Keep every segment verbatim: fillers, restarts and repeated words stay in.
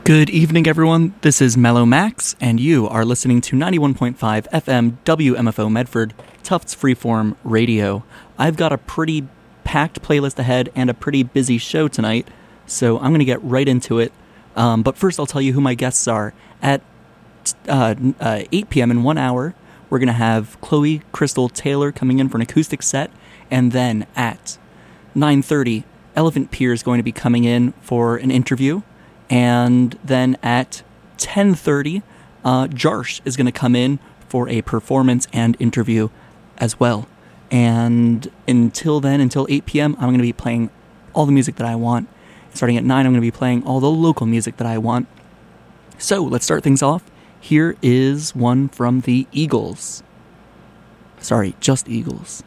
Good evening, everyone. This is Mellow Max, and you are listening to ninety-one point five F M W M F O Medford, Tufts Freeform Radio. I've got a pretty packed playlist ahead and a pretty busy show tonight, so I'm going to get right into it. Um, but first, I'll tell you who my guests are. At uh, uh, eight p.m. in one hour, we're going to have Chloe Crystal Taylor coming in for an acoustic set, and then at nine thirty, Elephant Pier is going to be coming in for an interview. And then at ten thirty, uh, Jarsh is going to come in for a performance and interview as well. And until then, until eight p.m., I'm going to be playing all the music that I want. Starting at nine, I'm going to be playing all the local music that I want. So let's start things off. Here is one from the Eagles. Sorry, just Eagles.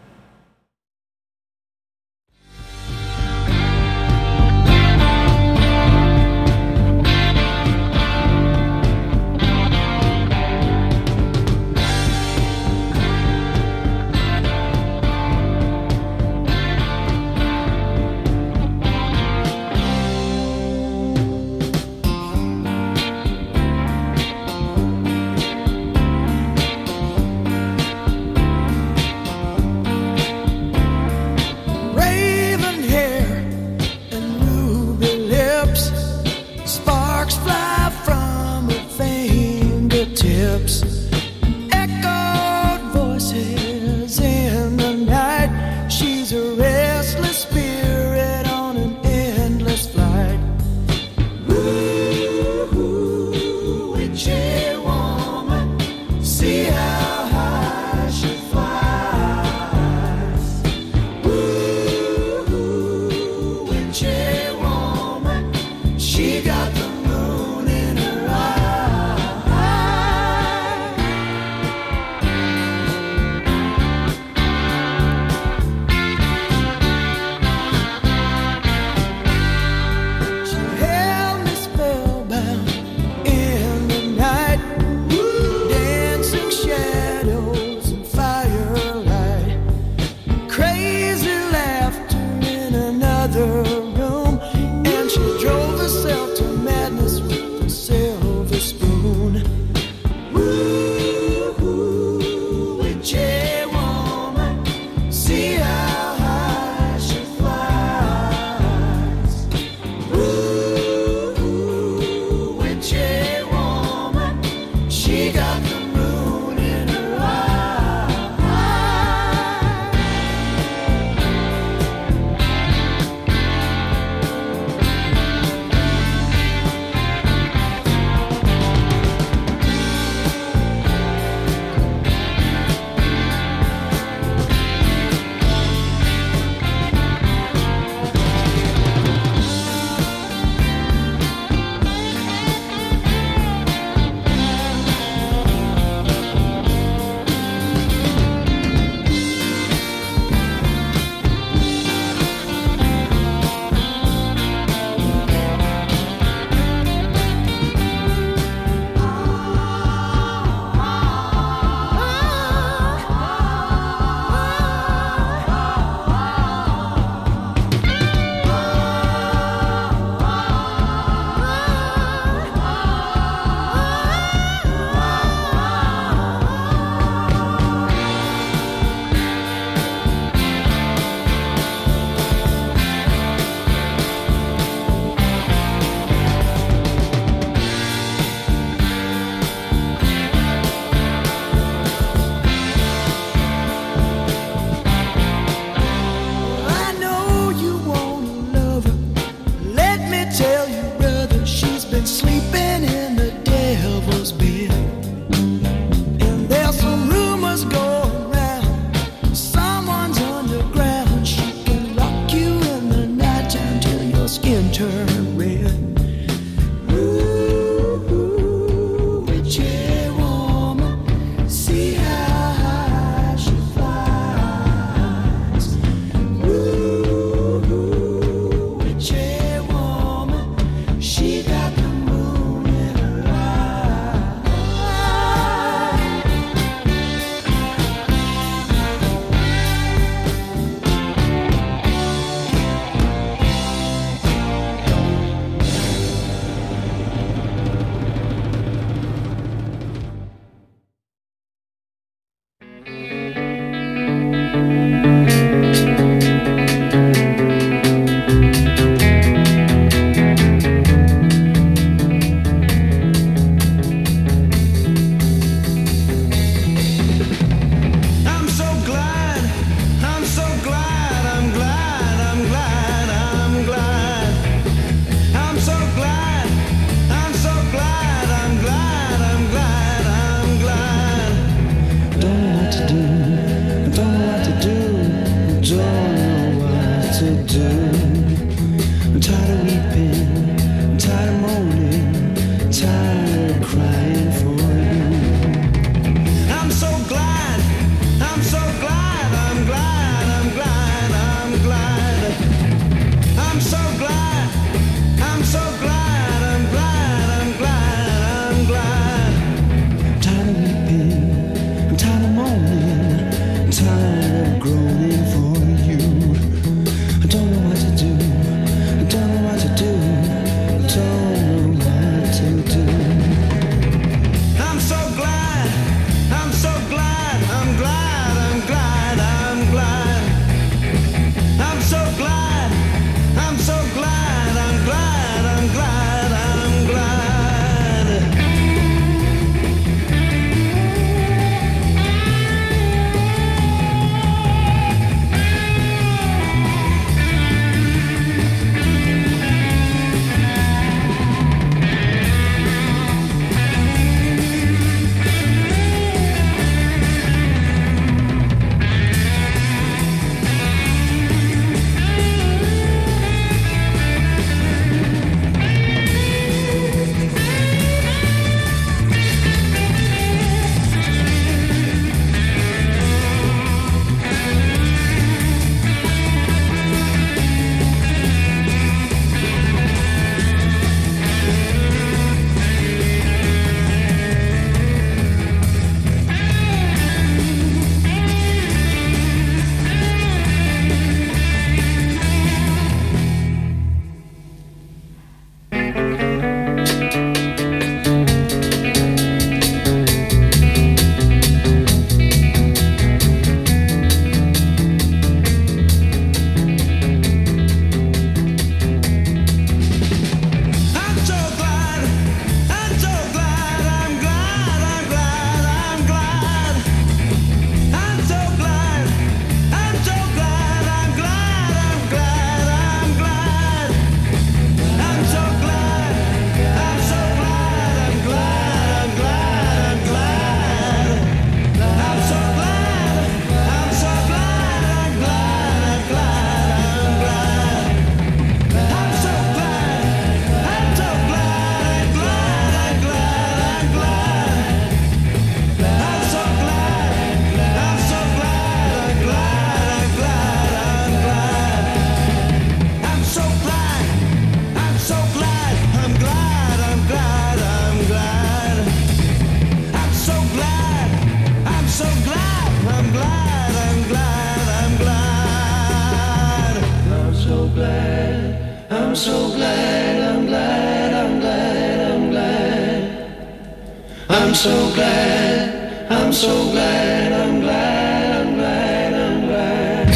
so glad, I'm glad, I'm glad, I'm glad. I'm so glad, I'm so glad, I'm glad, I'm glad, I'm glad.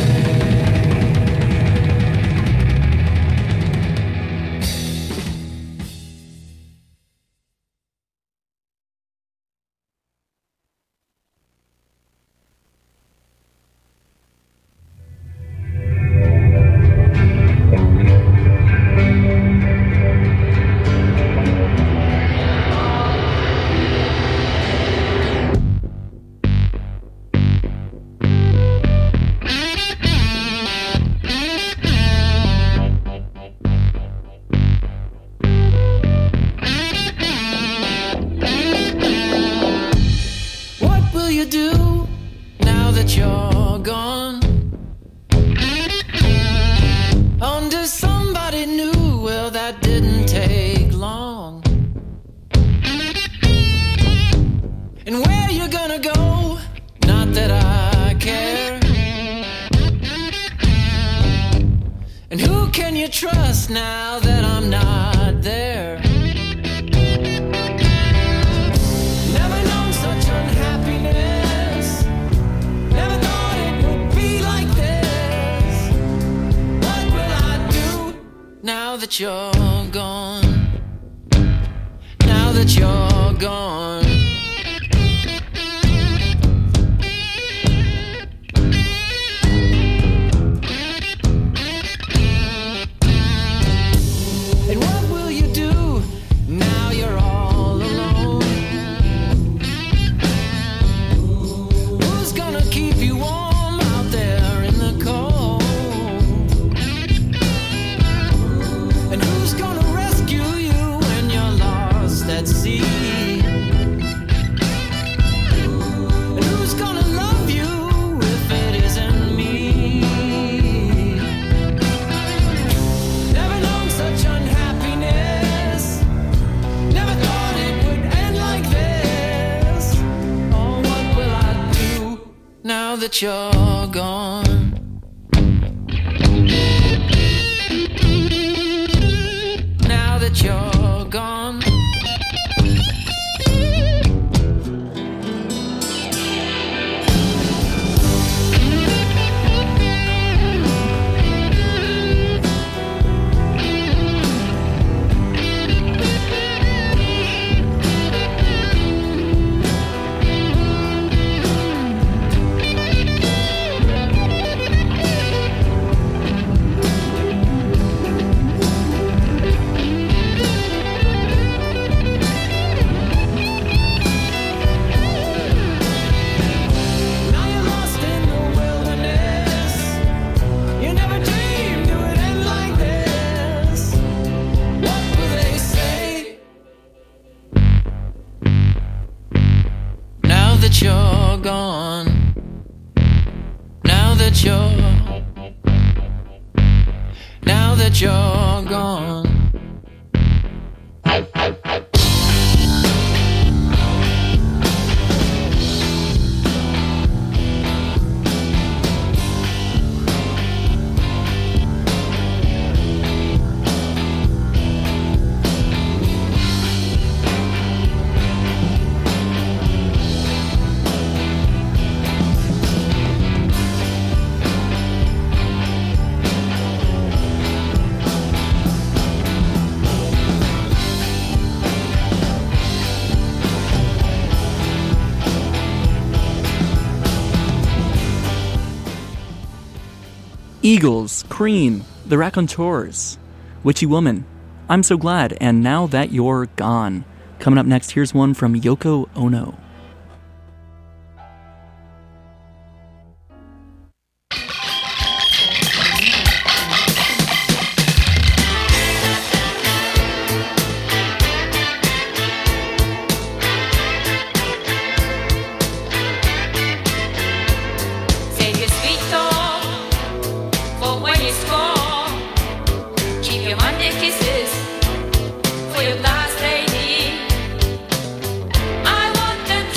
that you're gone. Now that you're gone. You're gone. Now that you're Now that you're gone. Eagles, Cream, The Raconteurs, Witchy Woman, I'm So Glad, and Now That You're Gone. Coming up next, here's one from Yoko Ono. For your last lady, I want them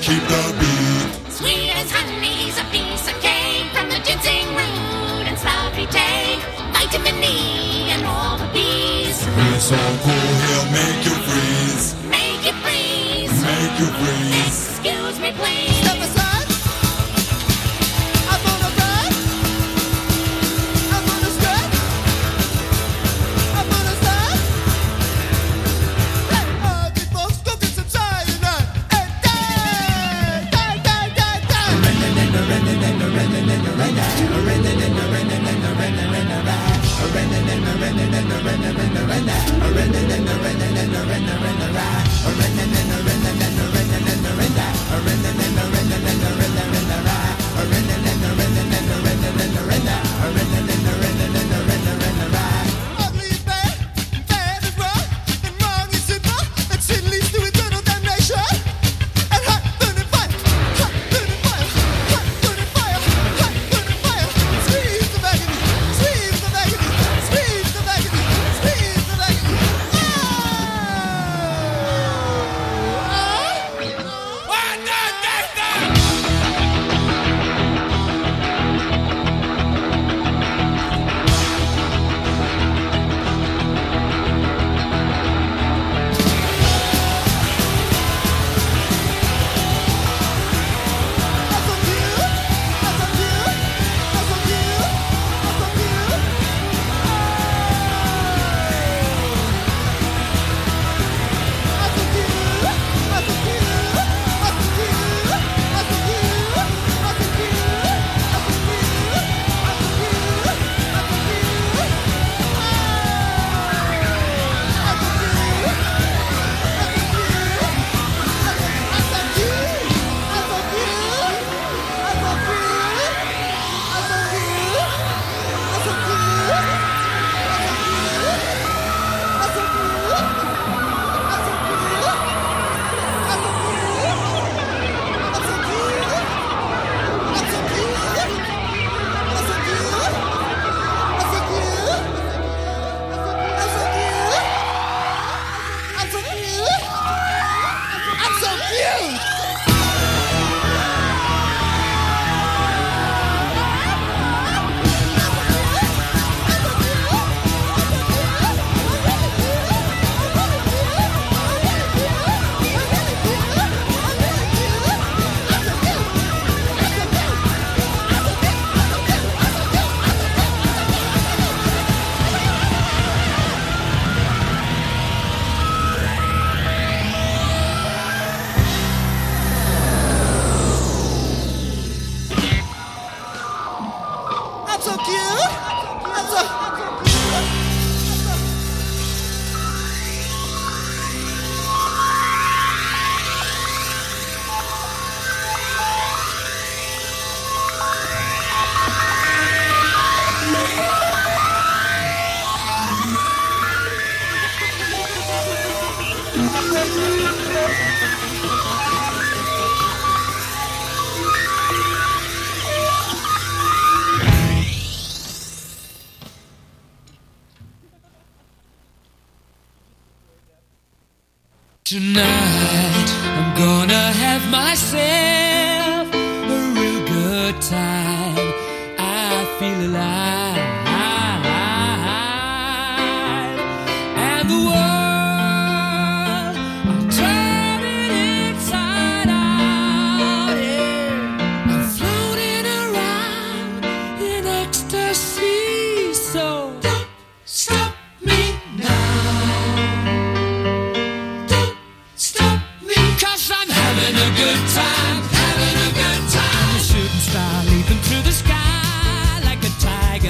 keep the beat. Sweet as honey's a piece of cake from the ginseng root and sloppy take, vitamin E and all the bees. It's so cool, he'll make you freeze. Make it freeze. Make you freeze. Excuse me, please. Step aside. I'm gonna run. I'm gonna stretch. I'm gonna stop. Hey, all you folks, go get some cyanide and die, die, die, die, die. Ugly is bad, bad is wrong, and wrong is simple, and sin leads to eternal damnation. And hot burning fire, hot burning fire, hot burning fire, hot burning fire. Screams of agony, screams of agony, screams of agony, screams of agony. I'm so cute. I'm so Tonight, I'm gonna have myself a real good time. I feel alive. And the world, I'm turning inside out. Yeah. I'm floating around in ecstasy. So don't stop me now. Stop me, 'cause I'm having a good time, having a good time. A shooting star leaping through the sky like a tiger.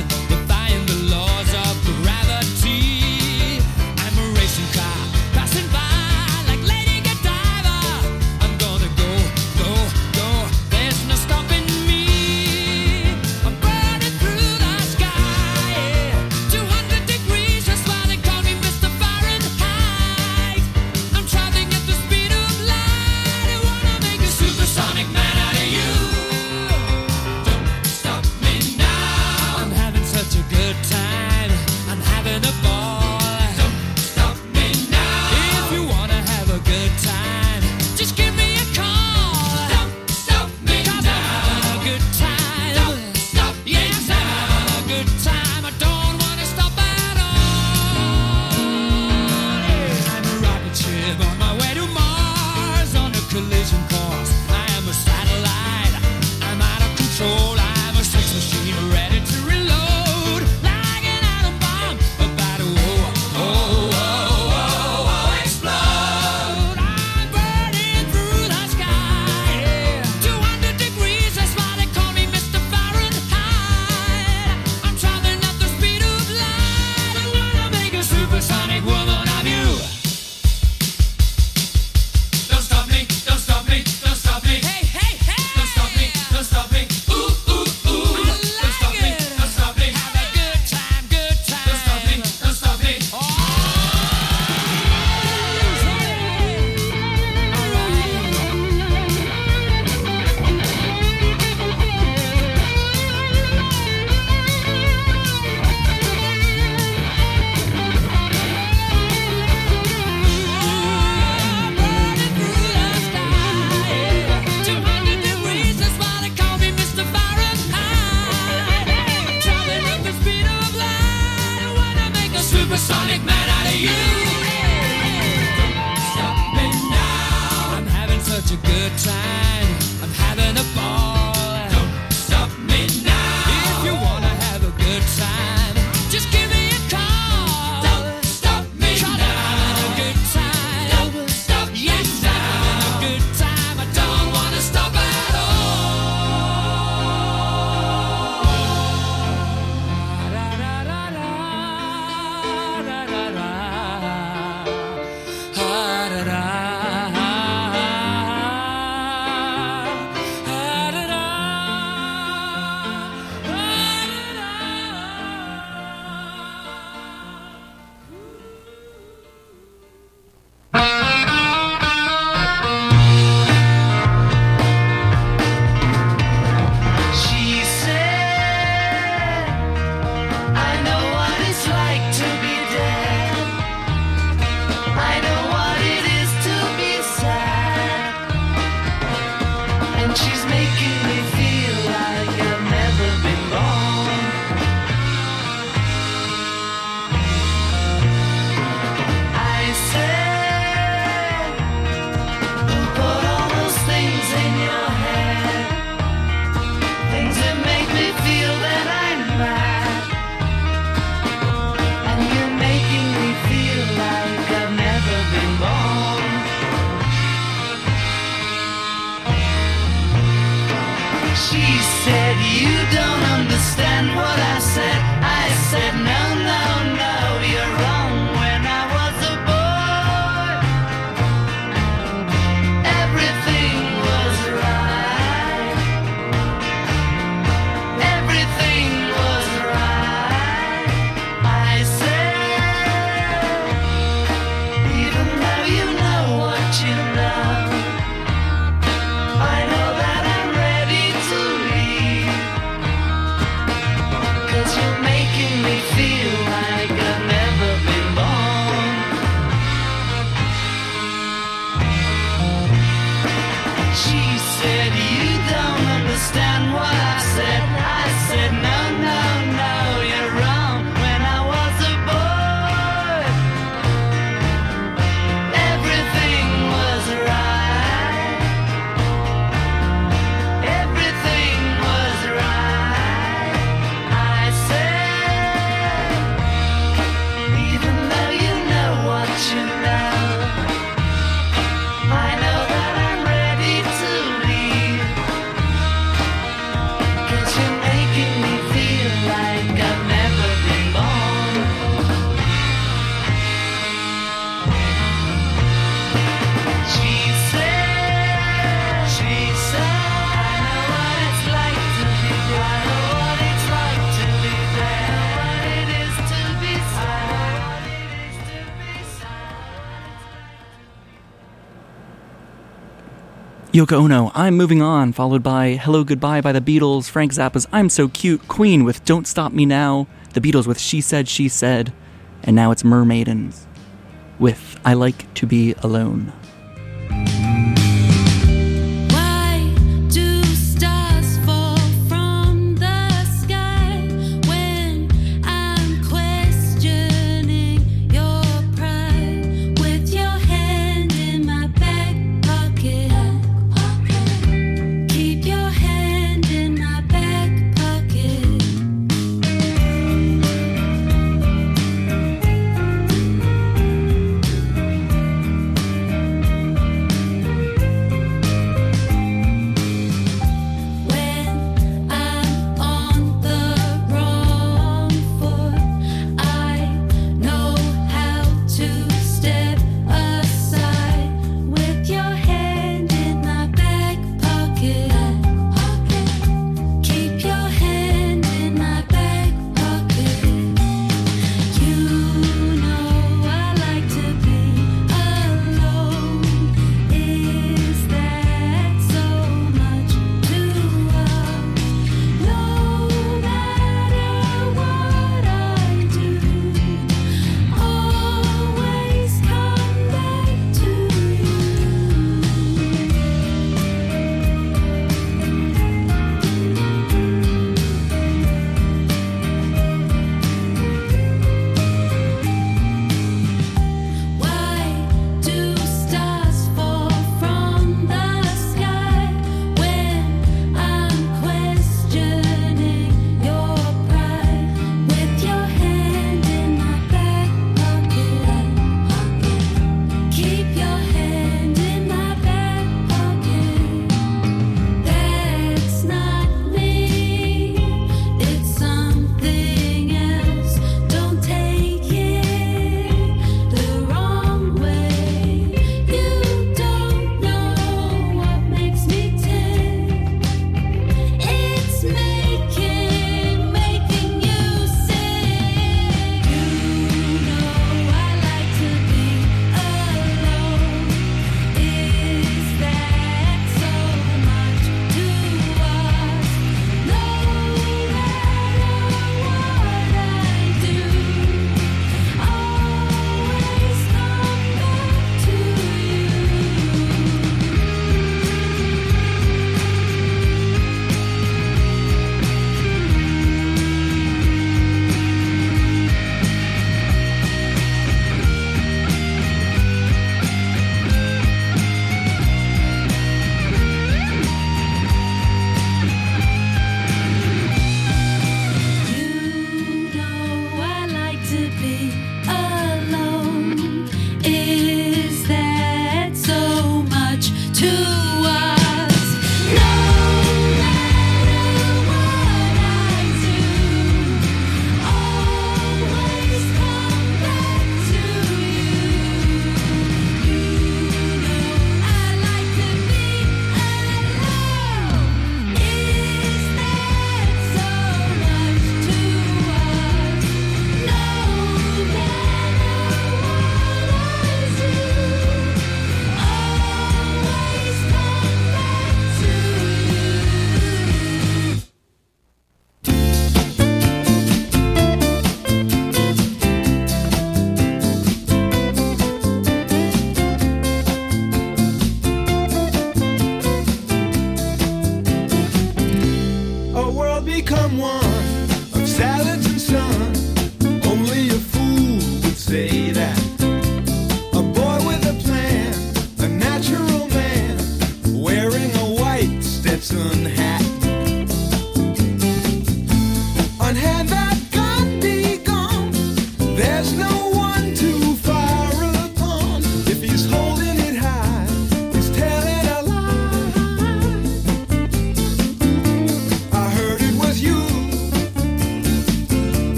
supersonic man out of you. Don't stop me now. I'm having such a good time. I'm having a ball. Don't stop me now. If you wanna have a good time, just give me a call. Don't stop me now. I'm having a good time. Don't stop me now. Yes, I'm having a good time. I don't wanna stop at She said, I know what it's like to be dead. I know what it is to be sad. And she's making me feel like I've never been born. I said, who put all those things in your head? Things that make me feel that I'm mad. And you're making me feel like I've never been born. She said, you don't understand what I said. I said, no, no, no, you're wrong. When I was a boy, everything was right. Everything was right. I said, even though you know what you know, I know that I'm ready to leave. 'Cause you're making me feel like I've never been born. She said, you don't understand what I said. I said, no, no, no, you're wrong. When I was a boy, everything was right. Everything was right. I said, even though you know what you know, I know that I'm ready to leave. 'Cause you're making me feel like I've never been born. She said, she said, I know what it's like to be dead. I know what it's like to be dead. I know what it is to be sad. I know what it is to be sad. Yoko Ono, I'm Moving On, followed by Hello Goodbye by the Beatles, Frank Zappa's I'm So Cute, Queen with Don't Stop Me Now, the Beatles with She Said, She Said, and now it's Mermaidens with I Like to Be Alone. Why do stars fall from the sky when I'm questioning your pride? With your hand in my back pocket, keep your hand in my back pocket.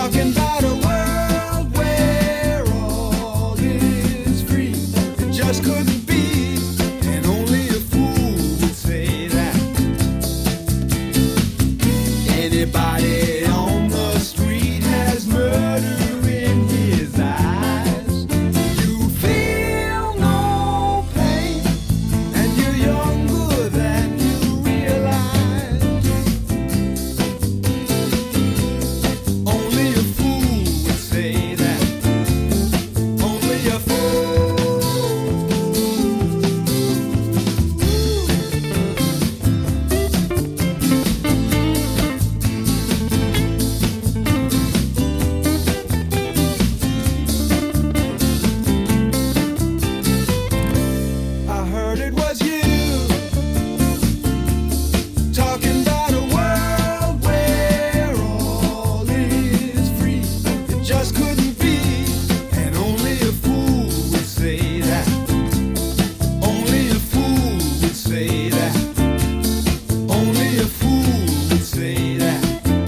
Talking about a world where all is free. It just couldn't be, and only a fool would say that. Anybody on the street has murder in his eyes. You feel no pain, and you're younger than you realize. Only a fool would say that. Only a fool. I heard it was you talking about a world where all is free. It just couldn't be, and only a fool would say that. Only a fool would say that. Only a fool would say that.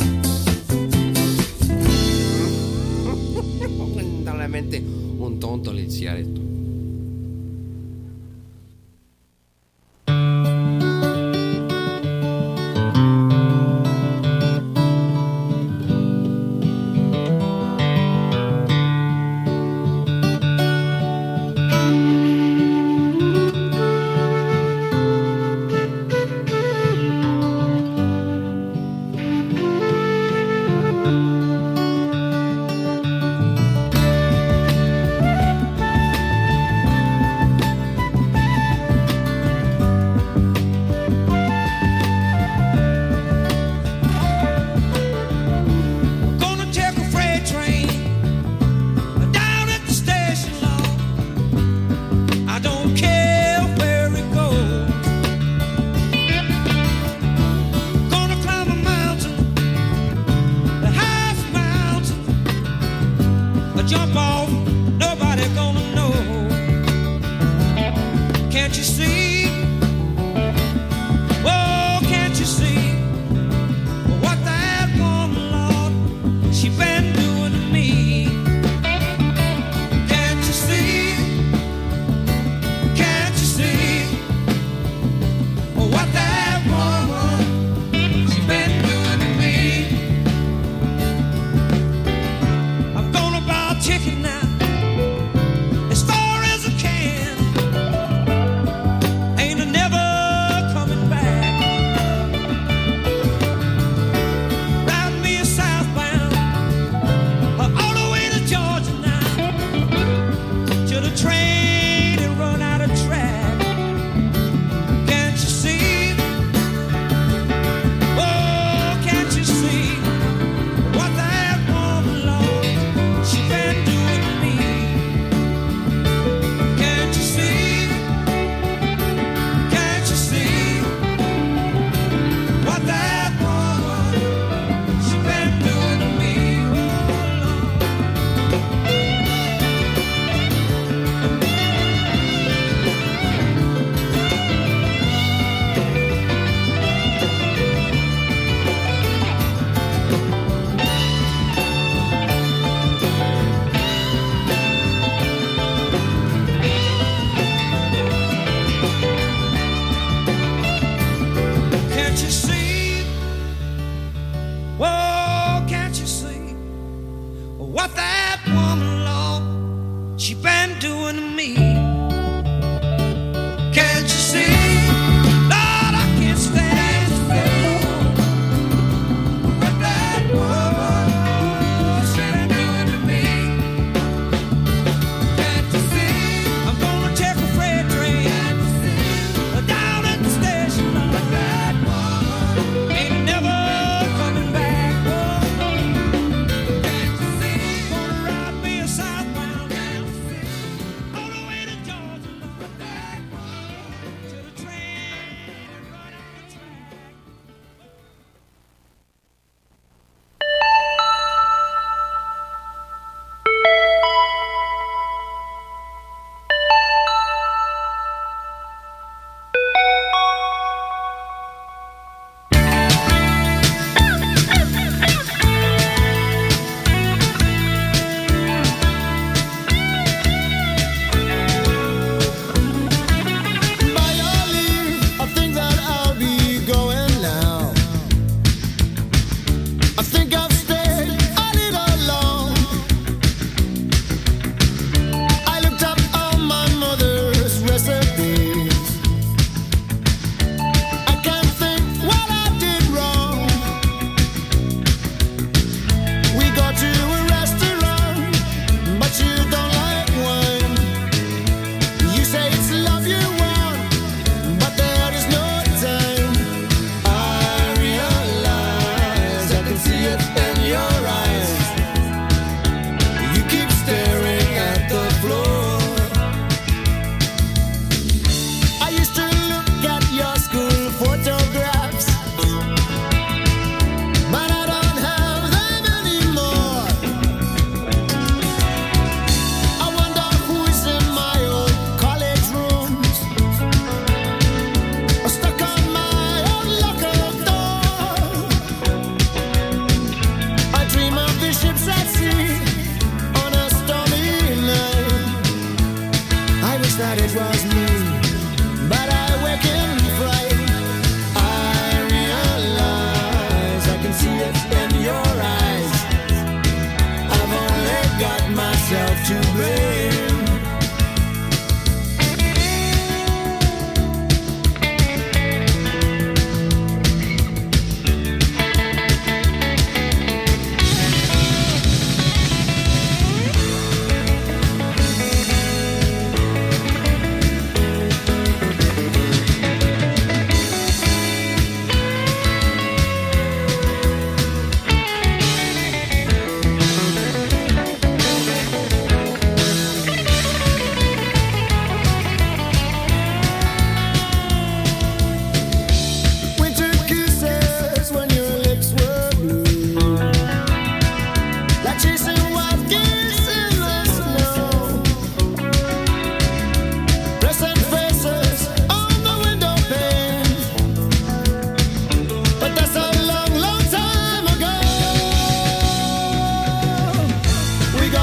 Lamentablemente un tonto liziaretto. Gonna take a freight train down at the station, Lord. I don't care where it goes. Gonna climb a mountain, the highest mountain. I jump off, nobody gonna know. Can't you see? Oh, can't you see? What that woman, Lord, she been doing to me. Can't you see? Can't you see? What that woman, she been doing to me. I'm gonna buy a ticket now, as far as I can. Ain't a never coming back. Ride me a southbound, uh, all the way to Georgia now, till the train it run out of track. Can't you see? Oh, can't you see what that woman, Lord, she been doing to me? Can't you see? Can't you see what that woman, she been doing to me? Oh, Lord. Can't you see? Oh, can't you see what that woman, Lord, she been doing to me? Can't you see? Lord, I can't stand still. What that woman, she been doing to me? Can't you see? I'm gonna take a freight train down at the station, Lord. That woman ain't never coming back. Oh, can't you see? Gonna ride me a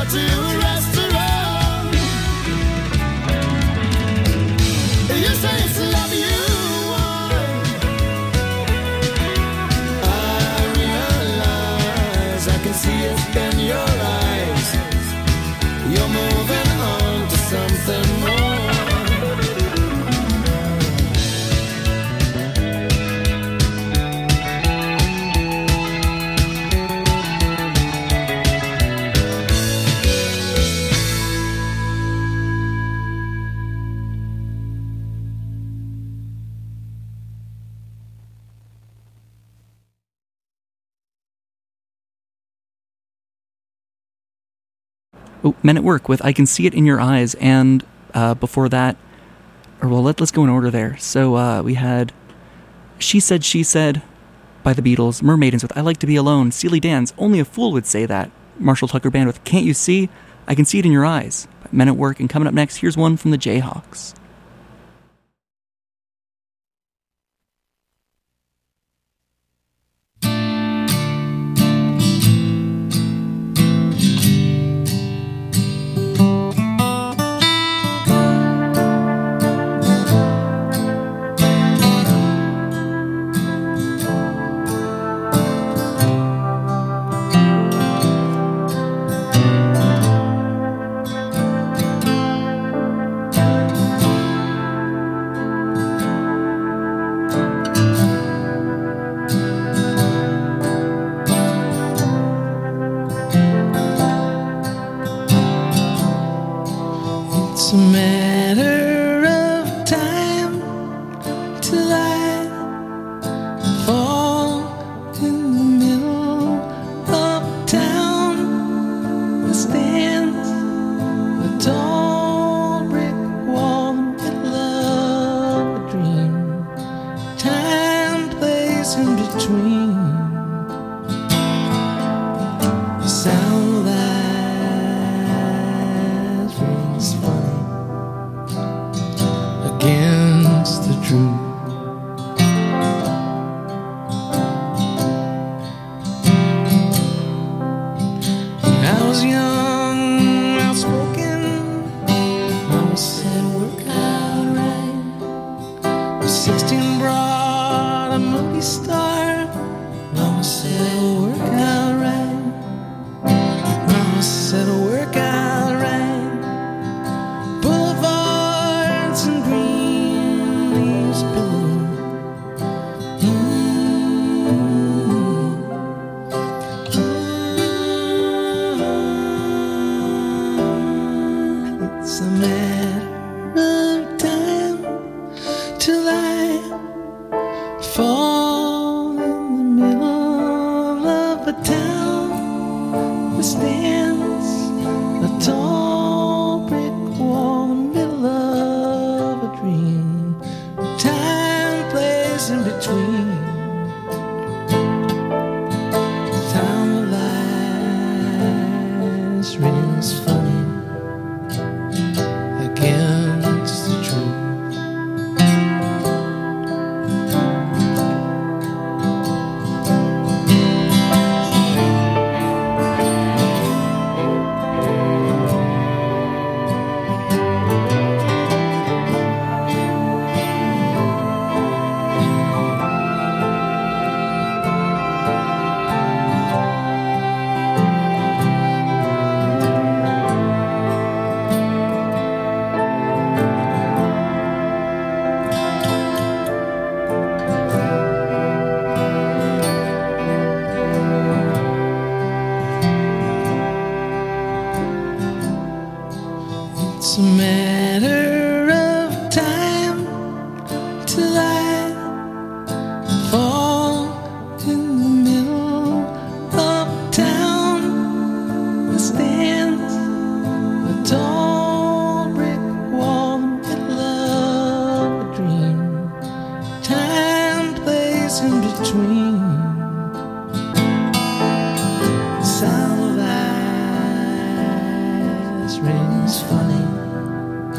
to a restaurant. You say it's love you want. I realize I can see it in your eyes. You're moving on to something more. Oh, Men at Work with I Can See It in Your Eyes, and uh, before that, or well, let, let's go in order there. So uh, we had She Said, She Said by the Beatles, Mermaidens with I Like to Be Alone, Steely Dan's Only a Fool Would Say That, Marshall Tucker Band with Can't You See, I Can See It in Your Eyes, by Men at Work, and coming up next, here's one from the Jayhawks. It's a matter of time till I fall in the middle of town. There stands a tall brick wall in the middle of a dream. Time, place in between. The sound of that rings funny against the truth. When I was young, outspoken, Mama said work out right. Was sixteen, brought a movie star. Mama said work out right. Mama said work out right. Boulevards and green leaves bloom. Mm. It's a matter of time till I fall in the middle of a town that stands a tall brick wall in the middle of a dream. Time, place in between. Time of lies rings funny against the truth. It's a matter of time till I fall in the middle of town that stands a tall brick wall in the middle of a dream. Time, place in between. The sound of eyes rings funny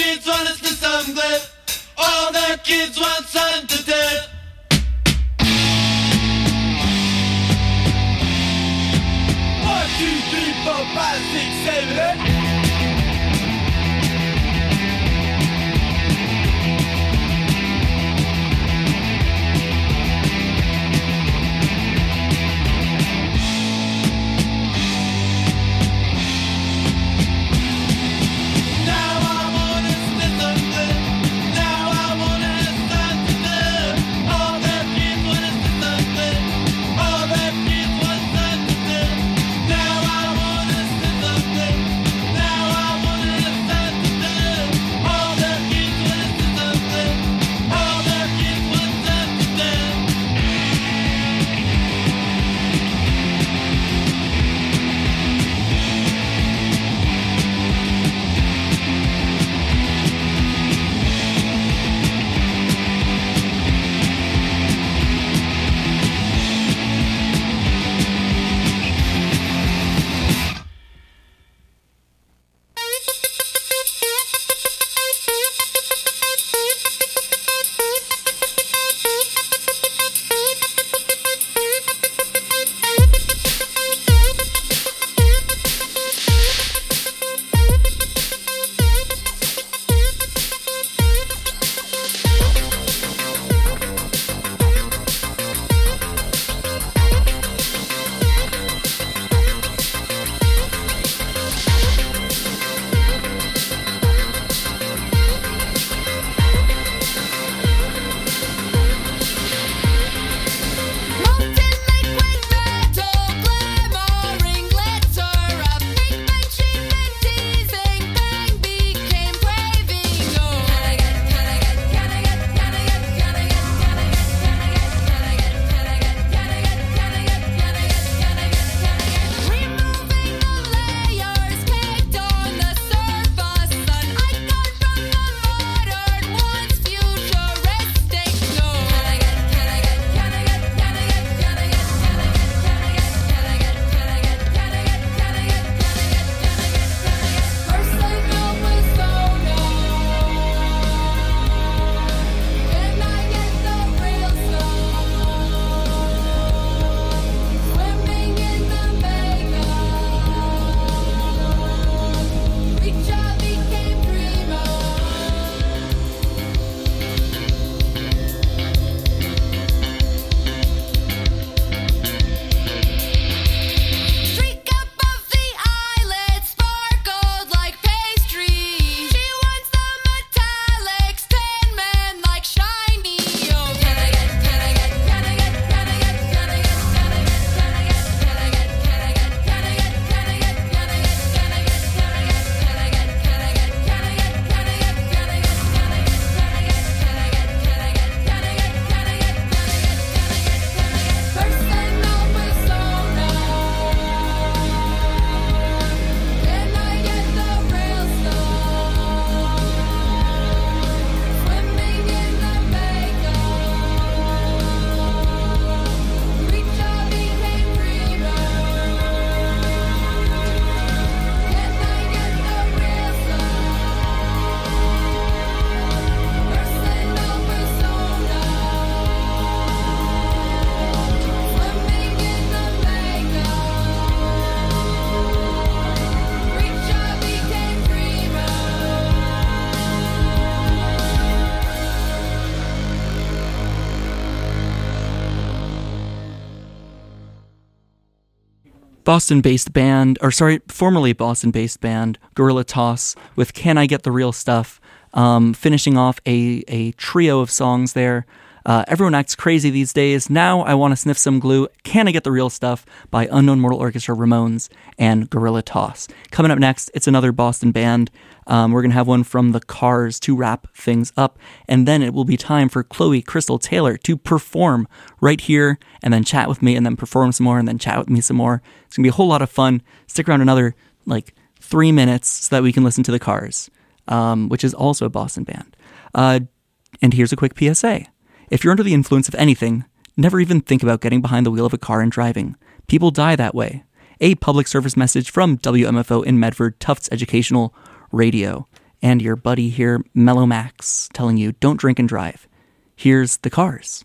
kids want us to some glib. All the kids want something to do. One, two, three, four, five, six, seven, eight. Boston-based band, or sorry, formerly Boston-based band, Gorilla Toss, with Can I Get the Real Stuff, um, finishing off a, a trio of songs there. Uh, Everyone Acts Crazy These Days, Now I Want to Sniff Some Glue, Can I Get the Real Stuff by Unknown Mortal Orchestra, Ramones, and Gorilla Toss. Coming up next, it's another Boston band. Um, we're going to have one from the Cars to wrap things up, and then it will be time for Chloe Crystal Taylor to perform right here, and then chat with me, and then perform some more, and then chat with me some more. It's going to be a whole lot of fun. Stick around another, like, three minutes so that we can listen to the Cars, um, which is also a Boston band. Uh, and here's a quick P S A. If you're under the influence of anything, never even think about getting behind the wheel of a car and driving. People die that way. A public service message from W M F O in Medford, Tufts Educational Radio. and your buddy here, Mellow Max, telling you don't drink and drive. Here's The Cars.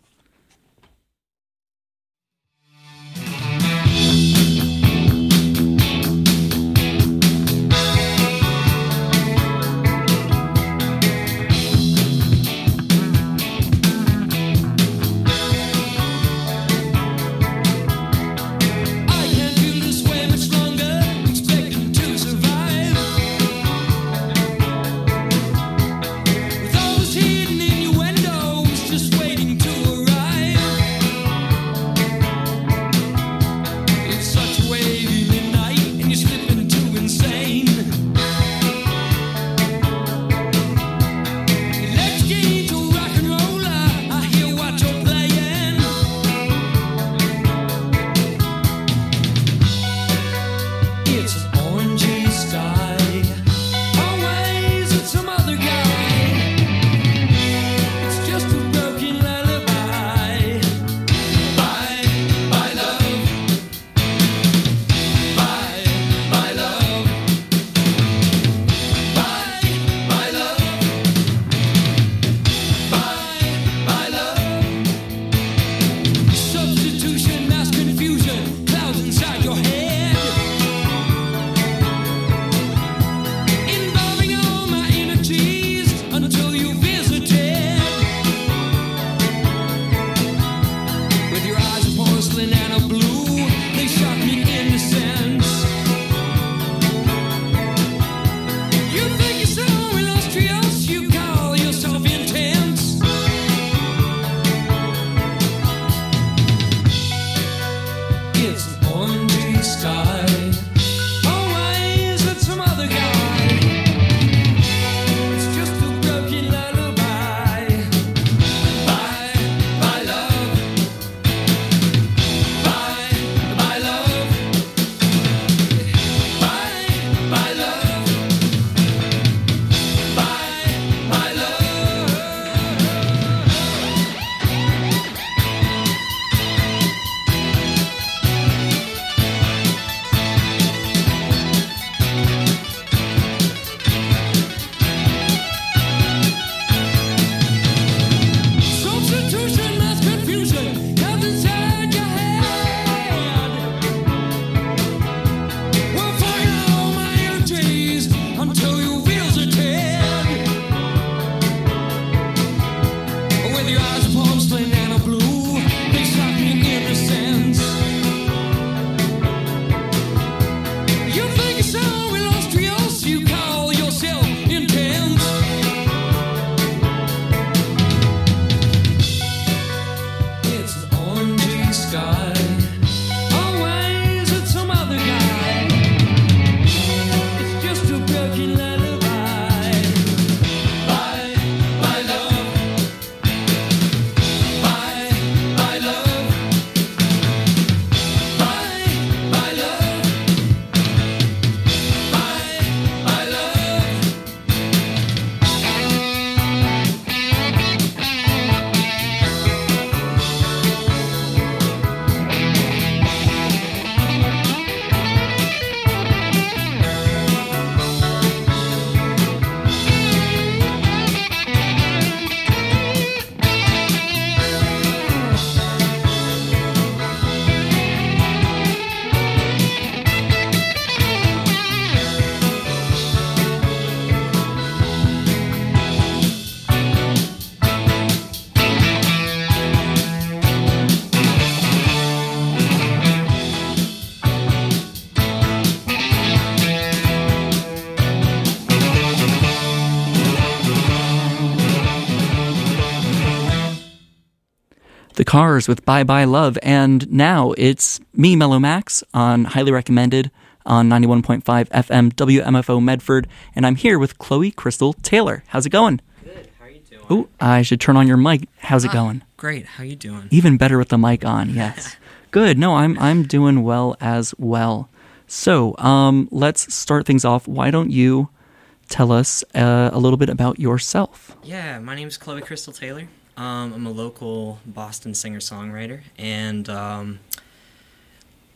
The Cars with Bye Bye Love, and now it's me, Mellow Max, on Highly Recommended on ninety-one point five F M W M F O Medford, and I'm here with Chloe Crystal Taylor. How's it going? Good. How are you doing? Ooh, I should turn on your mic. How's it ah, going? Great. How you doing? Even better with the mic on, yes. Good. No, I'm I'm doing well as well. So, um, let's start things off. Why don't you tell us uh, a little bit about yourself? Yeah, my name's Chloe Crystal Taylor. Um, I'm a local Boston singer-songwriter, and um,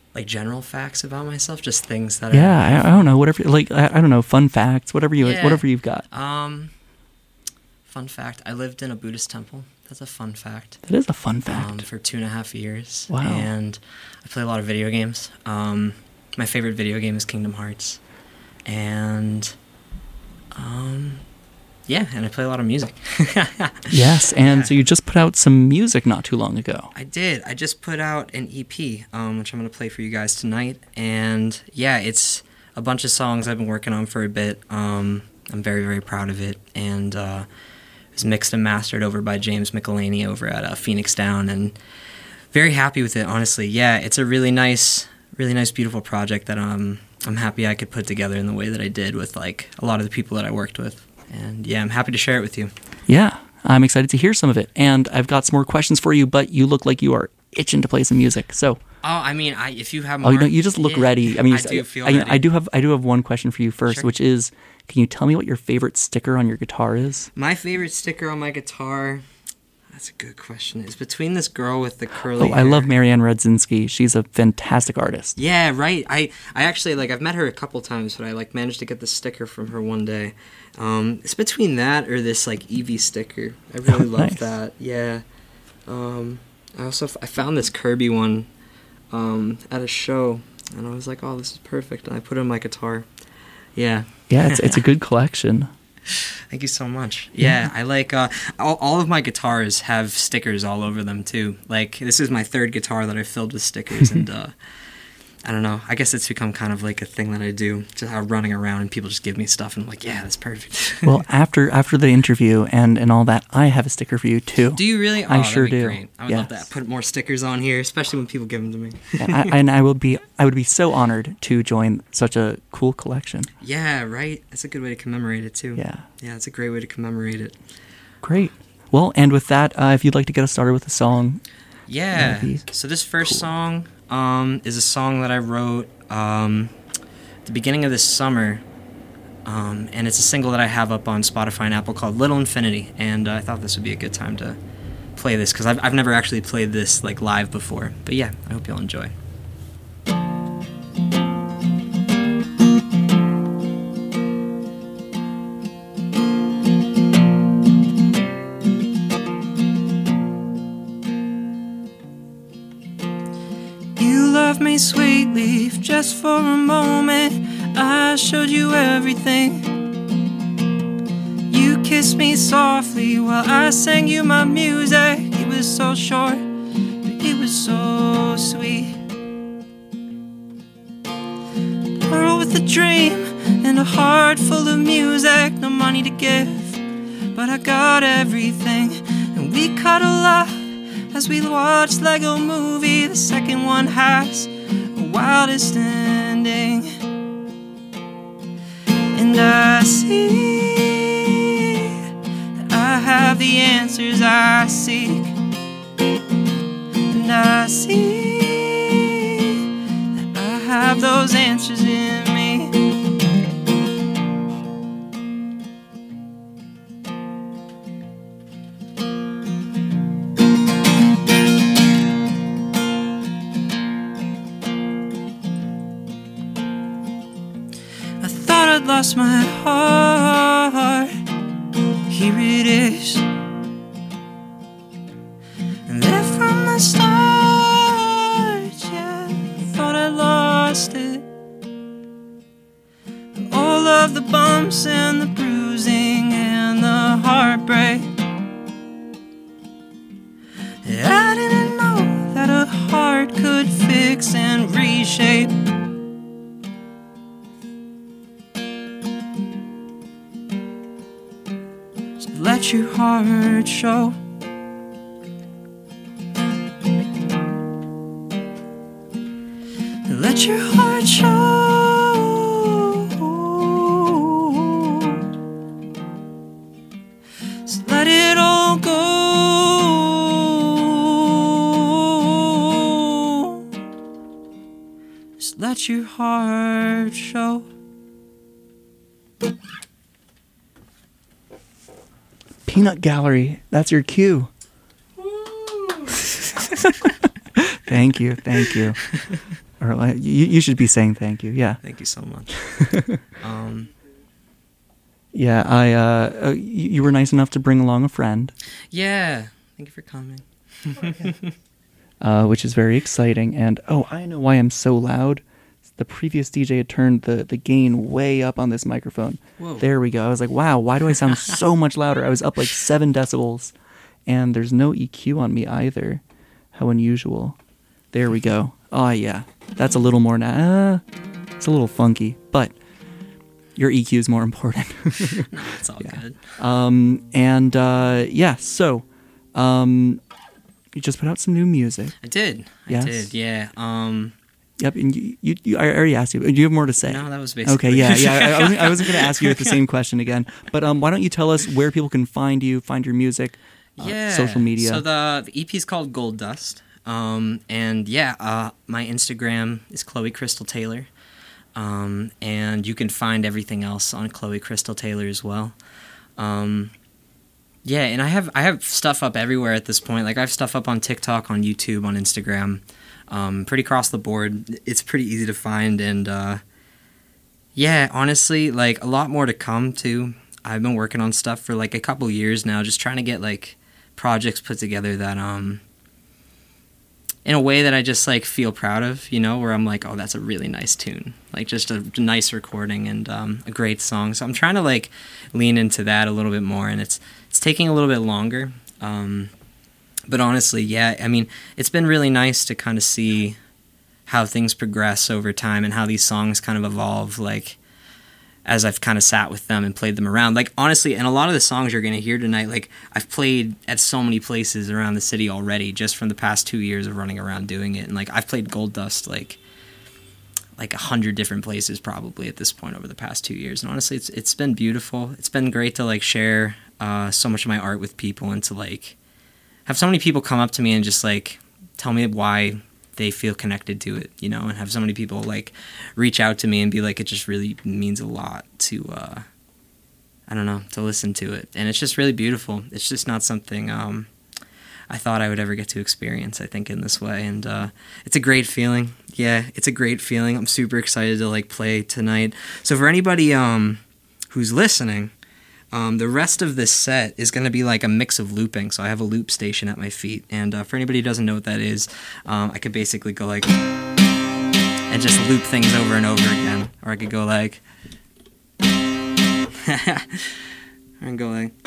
like general facts about myself, just things that Yeah, I, I don't know, whatever, like, I, I don't know, fun facts, whatever you, Yeah. whatever you've got. are. Um, fun fact: I lived in a Buddhist temple. That's a fun fact. That is a fun fact. Um, for two and a half years. Wow. And I play a lot of video games. Um, my favorite video game is Kingdom Hearts, and um, yeah, and I play a lot of music. Yes, and Yeah. so you just put out some music not too long ago. I did. I just put out an E P, um, which I'm going to play for you guys tonight. And yeah, it's a bunch of songs I've been working on for a bit. Um, I'm very, very proud of it. And uh, it was mixed and mastered over by James McElhaney over at uh, Phoenix Down. And very happy with it, honestly. Yeah, it's a really nice, really nice, beautiful project that um, I'm happy I could put together in the way that I did with like a lot of the people that I worked with. And yeah, I'm happy to share it with you. Yeah, I'm excited to hear some of it. And I've got some more questions for you, but you look like you are itching to play some music. So, Oh, I mean, I if you have oh, more, you know, you just look yeah, ready. I mean, you I do feel I, ready. I do have, I do have one question for you first, Sure. which is, can you tell me what your favorite sticker on your guitar is? My favorite sticker on my guitar, that's a good question. It's between this girl with the curly Oh, I hair. love Marianne Rudzinski. She's a fantastic artist. Yeah, right. I, I actually, like, I've met her a couple times, but I, like, managed to get the sticker from her one day. Um, it's between that or this, like, Eevee sticker. I really Oh, love nice. that. Yeah. Um, I also, f- I found this Kirby one um, at a show, and I was like, oh, this is perfect. And I put it on my guitar. Yeah. Yeah, it's it's a good collection. Thank you so much. Yeah, I like uh, all, all of my guitars have stickers all over them too. Like this is my third guitar that I filled with stickers, and uh, I don't know. I guess it's become kind of like a thing that I do, just uh, running around and people just give me stuff, and I'm like, yeah, that's perfect. Well, after after the interview and, and all that, I have a sticker for you too. Do you really? Oh, I that'd sure be do. Great. I would love Yes. that. Put more stickers on here, especially when people give them to me. and, I, and I would be I would be so honored to join such a cool collection. Yeah, right. That's a good way to commemorate it too. Yeah. Yeah, it's a great way to commemorate it. Great. Well, and with that, uh, if you'd like to get us started with a song, Yeah. That'd be So this first cool. song um, is a song that I wrote um, at the beginning of this summer, um, and it's a single that I have up on Spotify and Apple called "Little Infinity." And uh, I thought this would be a good time to play this because I've I've never actually played this like live before. But yeah, I hope you'll enjoy. You love me, sweet leaf, just for a moment. I showed you everything. You kissed me softly while I sang you my music. It was so short, but it was so sweet. Girl with a dream and a heart full of music. No money to give, but I got everything. And we cuddle up as we watch Lego Movie. The second one has a wildest ending. And I see that I have the answers I seek. And I see that I have those answers in me. I thought I'd lost my heart. Here it is. And then from the start, yeah, I thought I lost it. But all of the bumps and the bruising and the heartbreak, I didn't know that a heart could fix and reshape. So let your heart show. Let your heart show. So let it all go. Just let your heart show. Peanut Gallery. That's your cue. Thank you, thank you. Or uh, you, you should be saying thank you. Yeah. Thank you so much. um, yeah, I. Uh, uh, you, you were nice enough to bring along a friend. yeah. Thank you for coming. uh, which is very exciting. And oh, I know why I'm so loud. The previous D J had turned the, the gain way up on this microphone. Whoa. There we go. I was like, wow, why do I sound so much louder? I was up like seven decibels, and there's no E Q on me either. How unusual. There we go. Oh, yeah. That's a little more now. Uh, it's a little funky, but your E Q is more important. No, it's all Yeah. good. Um, and uh, yeah, so um, you just put out some new music. I did. I Yes. did. Yeah. Um, Yep, and you, you, you, I already asked you. Do you have more to say? no, that was basically. Okay, yeah, yeah. I, I wasn't, I wasn't going to ask you the same question again, but um, why don't you tell us where people can find you, find your music, uh, Yeah. social media? So the, the E P is called Gold Dust. Um, and yeah, uh, my Instagram is Chloe Crystal Taylor. Um, and you can find everything else on Chloe Crystal Taylor as well. Um, yeah, and I have I have stuff up everywhere at this point. Like I have stuff up on TikTok, on YouTube, on Instagram, um, pretty across the board. It's pretty easy to find, and uh, yeah, honestly, like a lot more to come too. I've been working on stuff for like a couple years now, just trying to get like projects put together that um in a way that I just like feel proud of, you know, where I'm like, oh, that's a really nice tune, like just a nice recording and um, a great song. So I'm trying to like lean into that a little bit more, and it's it's taking a little bit longer. Um, but honestly, yeah, I mean, it's been really nice to kind of see how things progress over time and how these songs kind of evolve, like as I've kind of sat with them and played them around. Like, honestly, and a lot of the songs you're going to hear tonight, like, I've played at so many places around the city already just from the past two years of running around doing it. And, like, I've played Gold Dust, like, like a hundred different places probably at this point over the past two years. And honestly, it's it's been beautiful. It's been great to, like, share uh, so much of my art with people and to, like, have so many people come up to me and just, like, tell me why they feel connected to it, you know, and have so many people like reach out to me and be like, it just really means a lot to, uh, I don't know, to listen to it. And it's just really beautiful. It's just not something um, I thought I would ever get to experience, I think, in this way. And uh, it's a great feeling. Yeah, it's a great feeling. I'm super excited to like play tonight. So for anybody um, who's listening, Um, the rest of this set is going to be like a mix of looping. So I have a loop station at my feet. And uh, for anybody who doesn't know what that is, um, I could basically go like, and just loop things over and over again. Or I could go like, and go like,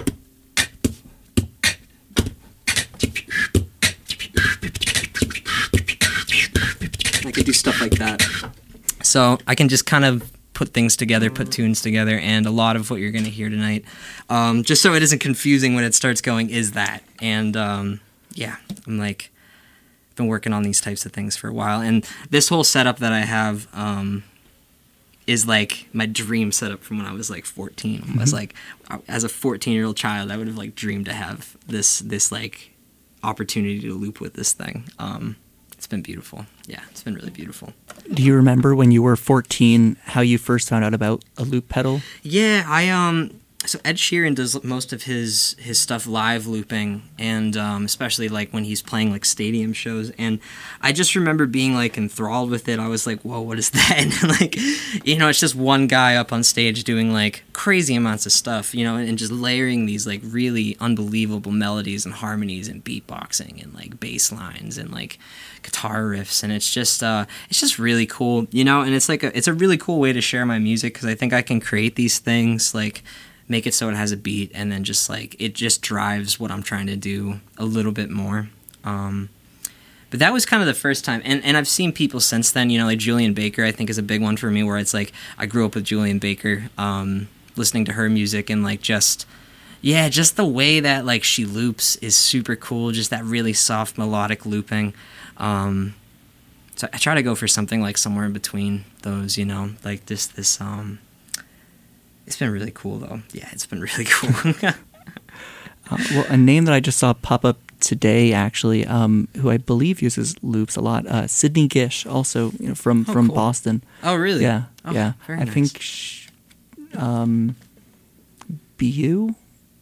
I could do stuff like that. So I can just kind of put things together, put tunes together, and a lot of what you're going to hear tonight, um, just so it isn't confusing when it starts going, is that. And um, yeah, I'm like, been working on these types of things for a while, and this whole setup that I have um, is like my dream setup from when I was like fourteen. Mm-hmm. I was like, as a fourteen year old child, I would have like dreamed to have this this like opportunity to loop with this thing. Um, it's been beautiful. Yeah, it's been really beautiful. Do you remember when you were fourteen how you first found out about a loop pedal? Yeah, I um so Ed Sheeran does most of his his stuff live looping, and um, especially like when he's playing like stadium shows, and I just remember being like enthralled with it. I was like, whoa, what is that? And like, you know, it's just one guy up on stage doing like crazy amounts of stuff, you know, and, and just layering these like really unbelievable melodies and harmonies and beatboxing and like bass lines and like guitar riffs, and it's just uh it's just really cool, you know. And it's like a it's a really cool way to share my music, because I think I can create these things, like make it so it has a beat, and then just like it just drives what I'm trying to do a little bit more. Um but that was kind of the first time, and and I've seen people since then, you know, like Julian Baker I think is a big one for me, where it's like I grew up with Julian Baker, um listening to her music, and like just yeah just the way that like she loops is super cool, just that really soft melodic looping. Um, so I try to go for something like somewhere in between those, you know, like this, this, um, it's been really cool though. Yeah, it's been really cool. uh, well, a name that I just saw pop up today, actually, um, who I believe uses loops a lot, uh, Sydney Gish, also, you know, from, Oh, from cool. Boston. Oh, really? Yeah, Oh, yeah. very I nice. think, sh- um, B U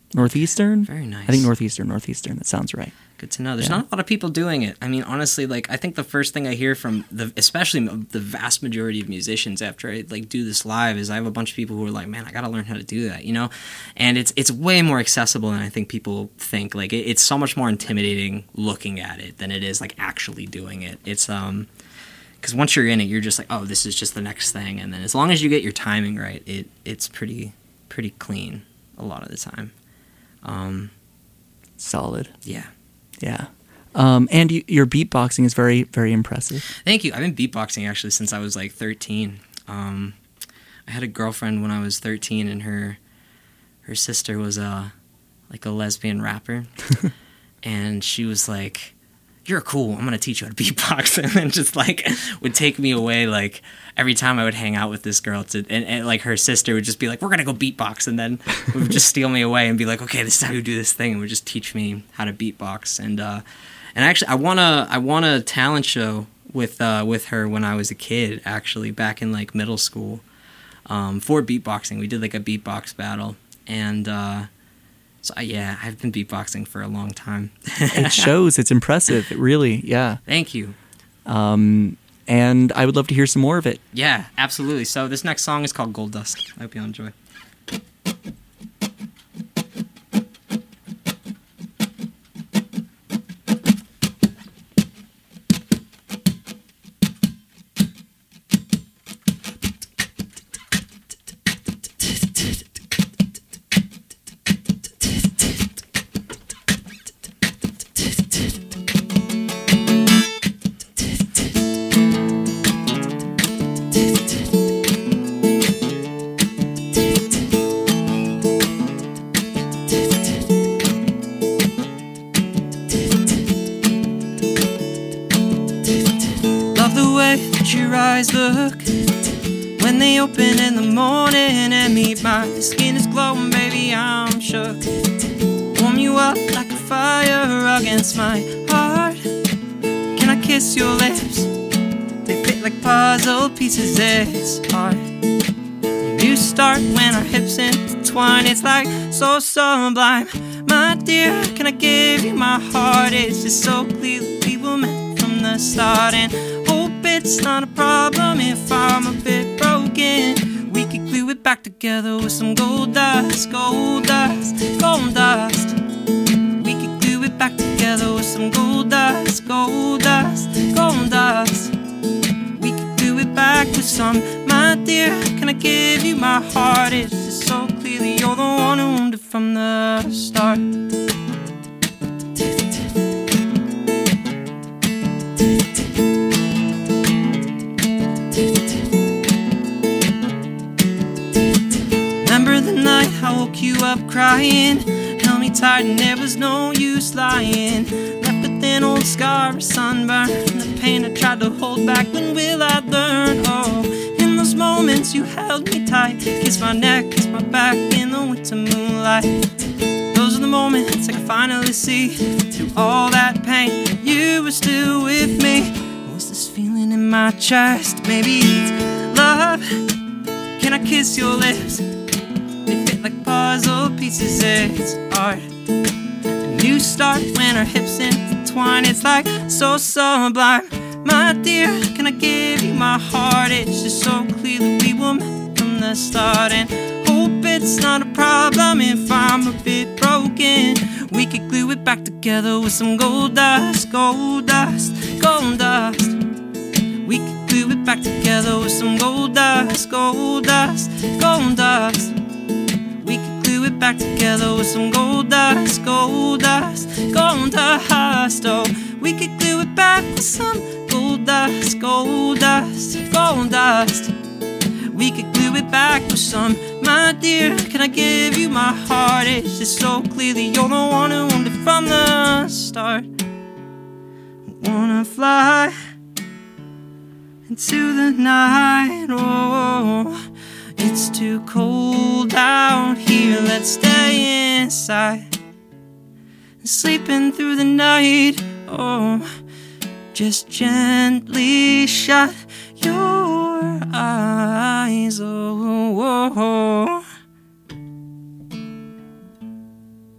Northeastern? Very nice. I think Northeastern, Northeastern. That sounds right. Good to know. There's Yeah. not a lot of people doing it. I mean, honestly, like I think the first thing I hear from the, especially the vast majority of musicians after I like do this live, is I have a bunch of people who are like, "Man, I got to learn how to do that," you know. And it's it's way more accessible than I think people think. Like it, it's so much more intimidating looking at it than it is like actually doing it. It's um, because once you're in it, you're just like, "Oh, this is just the next thing," and then as long as you get your timing right, it it's pretty pretty clean a lot of the time. Um, Solid. yeah. Yeah. Um, and you, your beatboxing is very, very impressive. Thank you. I've been beatboxing actually since I was like thirteen. Um, I had a girlfriend when I was thirteen, and her her sister was a like a lesbian rapper, and she was like, "You're cool. I'm gonna teach you how to beatbox," and then just like would take me away like every time I would hang out with this girl to, and, and like her sister would just be like, "We're gonna go beatbox," and then would just steal me away and be like, "Okay, this is how you do this thing," and would just teach me how to beatbox. And uh, and actually, I won a I won a talent show with uh, with her when I was a kid. Actually, back in like middle school, um, for beatboxing, we did like a beatbox battle, and uh, so uh, yeah, I've been beatboxing for a long time. It shows. It's impressive. It really, yeah. Thank you. Um, and I would love to hear some more of it. Yeah, absolutely. So this next song is called Gold Dust. I hope you'll enjoy. Love the way that your eyes look when they open in the morning and meet my skin is glowing, baby, I'm shook. Warm you up like a fire against my heart. Can I kiss your lips? They fit like puzzle pieces, it's hard. You start when our hips intertwine, it's like so sublime. My dear, can I give you my heart? It's just so clear that we were meant from the start. And hope it's not a problem if I'm a bit broken. We could glue it back together with some gold dust, gold dust, gold dust. We could glue it back together with some gold dust, gold dust, gold dust. We could glue it back with some. My dear, can I give you my heart? It's just so clear that you're the one who owned it from the start. Remember the night I woke you up crying, held me tight and there was no use lying. Left with an old scar, a sunburn, and the pain I tried to hold back. When will I learn? Oh, in those moments you held me tight, kissed my neck, kissed my back in the winter moonlight. Those are the moments I can finally see through all that pain. You were still with me. What's this feeling in my chest? Maybe it's love. Can I kiss your lips? They fit like puzzle pieces, it's hard. A new start when our hips intertwine, it's like so sublime. My dear, can I give you my heart? It's just so clear that we were meant from the start. And hope it's not a problem if I'm a bit broken. We could glue it back together with some gold dust, gold dust, gold dust. We could glue it back together with some gold dust, gold dust, gold dust. We could glue it back together with some gold dust, gold dust, gold dust. Oh, we could glue it back with some gold dust, gold dust, gold dust. We could glue it back with some. My dear, can I give you my heart? It's just so clear that you're the one who owned it from the start. I wanna fly into the night, oh, it's too cold out here, let's stay inside. Sleeping through the night, oh, just gently shut your eyes, oh, oh, oh.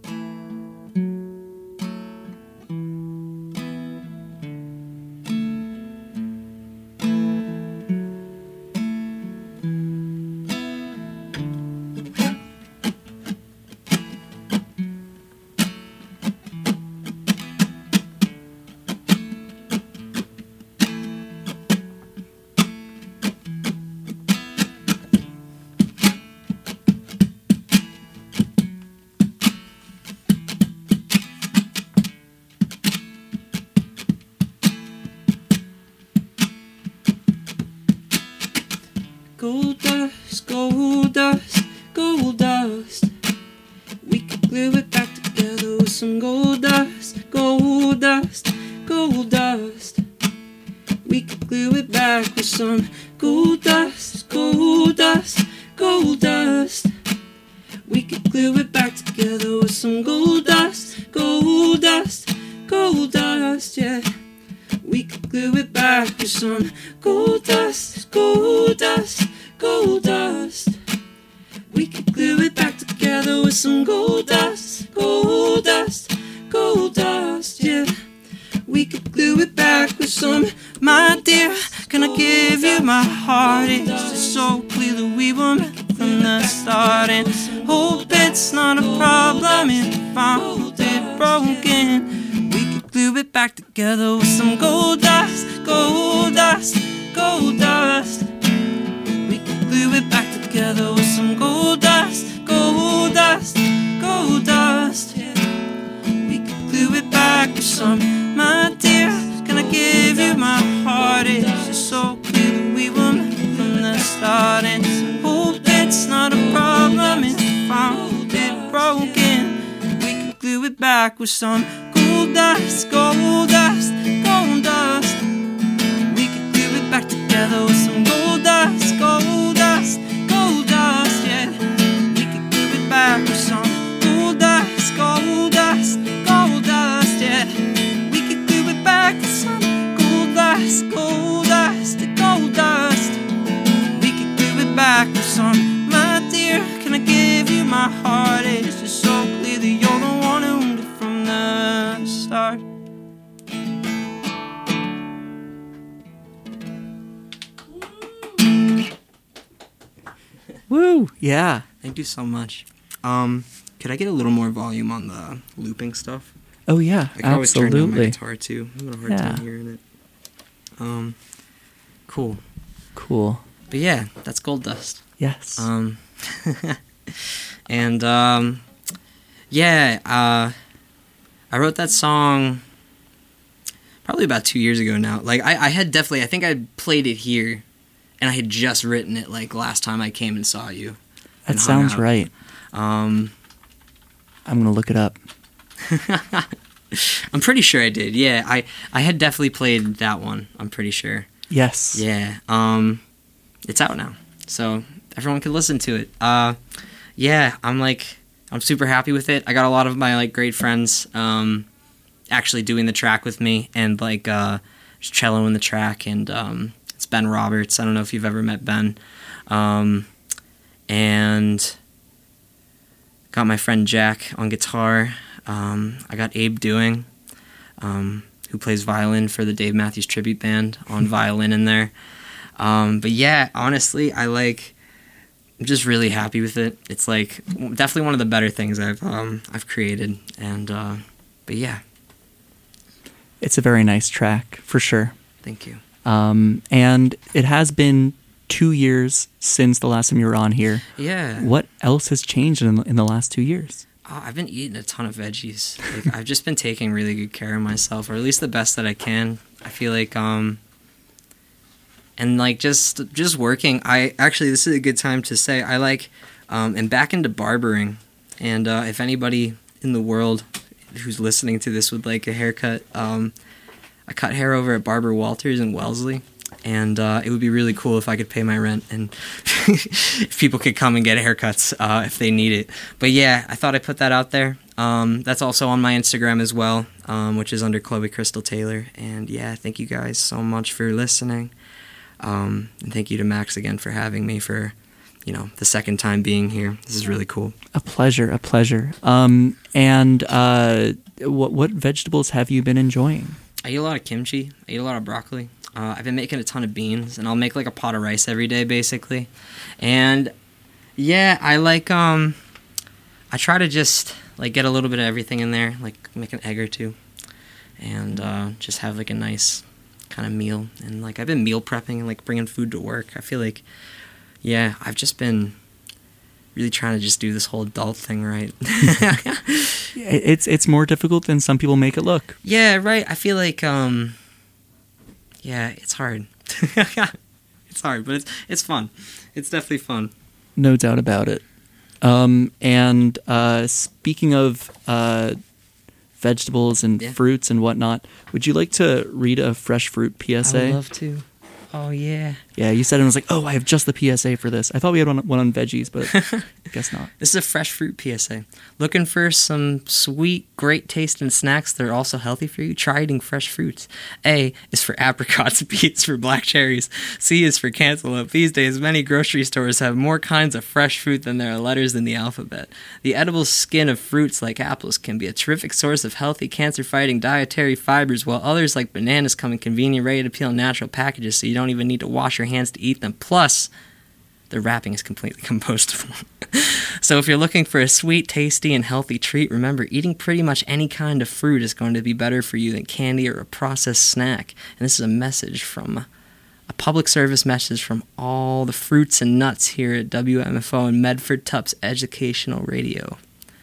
gold dust, gold dust, gold dust. We could glue it back with some gold dust, gold dust, gold dust. We could glue it back together with some gold dust, gold dust, gold dust, yeah. We could glue it back with some gold dust, gold dust, gold dust. We could glue it back together with some gold dust, gold dust, gold dust, yeah. We could glue it back with some, my dear, can I give you my heart? It's just so clear that we were meant from the start, and hope it's not a problem if I'm it broken. We could glue it back together with some gold dust, gold dust, gold dust. We could glue it back together with some gold dust, gold dust, gold dust, yeah. We could glue it back with some, my dear, can I give you my heart? It's just so clear that we were meant from the start, and hope it's not a problem if I'm it broken. We could glue it back with some gold dust, gold dust, gold dust. We could glue it back together with some gold dust, gold dust, gold dust, yeah. We could glue it back with some gold dust, gold dust, gold dust, yeah. We could glue it back with some gold dust, gold dust, gold dust. We could glue it back with some, my dear, can I give you my heart? It's just so clear that you're the one who owned it from the start. Woo! Yeah. Thank you so much. Um, could I get a little more volume on the looping stuff? Oh yeah, I can always turn down my absolutely. guitar too. I'm having a hard Yeah. time hearing it. Um, cool. Cool. But yeah, that's Gold Dust. Yes. Um, and um, yeah, uh, I wrote that song probably about two years ago now. Like I, I had definitely, I think I played it here, and I had just written it like last time I came and saw you. That and hung sounds out. right. Um, I'm gonna look it up. I'm pretty sure I did. Yeah, I, I had definitely played that one. I'm pretty sure. Yes. Yeah. Um, it's out now, so everyone can listen to it. Uh, yeah, I'm like, I'm super happy with it. I got a lot of my like great friends um, actually doing the track with me, and like uh, just celloing the track. And um, it's Ben Roberts. I don't know if you've ever met Ben. Um, and got my friend Jack on guitar. Um, I got Abe Doing, um, who plays violin for the Dave Matthews Tribute Band, on violin in there. Um, but yeah, honestly, I like, I'm just really happy with it. It's like definitely one of the better things I've um, I've created. And uh, but yeah, It's a very nice track for sure. thank you. Um, and it has been two years since the last time you were on here. Yeah. What else has changed in, in the last two years? Oh, I've been eating a ton of veggies. Like, I've just been taking really good care of myself, or at least the best that I can. I feel like, um, and like just just working. I actually, this is a good time to say I like, um, am back into barbering, and uh, if anybody in the world who's listening to this would like a haircut, um, I cut hair over at Barber Walters in Wellesley. And uh, it would be really cool if I could pay my rent and if people could come and get haircuts uh, if they need it. But yeah, I thought I'd put that out there. Um, that's also on my Instagram as well, um, which is under Chloe Crystal Taylor. And yeah, thank you guys so much for listening. Um, and thank you to Max again for having me for, you know, the second time being here. This is really cool. A pleasure, a pleasure. Um, and uh, what what vegetables have you been enjoying? I eat a lot of kimchi. I eat a lot of broccoli. Uh, I've been making a ton of beans, and I'll make like a pot of rice every day, basically. And yeah, I like um, I try to just like get a little bit of everything in there, like make an egg or two, and uh, just have like a nice kind of meal. And like I've been meal prepping and like bringing food to work. I feel like, yeah, I've just been really trying to just do this whole adult thing right. It's it's more difficult than some people make it look. Yeah, right. I feel like um. Yeah, it's hard. It's hard, but it's it's fun. It's definitely fun. No doubt about it. Um, and uh, speaking of uh, vegetables and Yeah. fruits and whatnot. Would you like to read a fresh fruit P S A? I would love to. Oh, yeah. Yeah, you said it and was like, oh, I have just the P S A for this. I thought we had one, one on veggies, but I guess not. This is a fresh fruit P S A. Looking for some sweet, great tasting snacks that are also healthy for you? Try eating fresh fruits. A is for apricots, B is for black cherries, C is for cantaloupe. These days, many grocery stores have more kinds of fresh fruit than there are letters in the alphabet. The edible skin of fruits like apples can be a terrific source of healthy, cancer-fighting dietary fibers, while others like bananas come in convenient, ready-to-peel natural packages so you don't even need to wash your hands to eat them. Plus, the wrapping is completely compostable. So if you're looking for a sweet, tasty, and healthy treat, remember, eating pretty much any kind of fruit is going to be better for you than candy or a processed snack. And this is a message from, a public service message from all the fruits and nuts here at W M F O and Medford Tupps Educational Radio.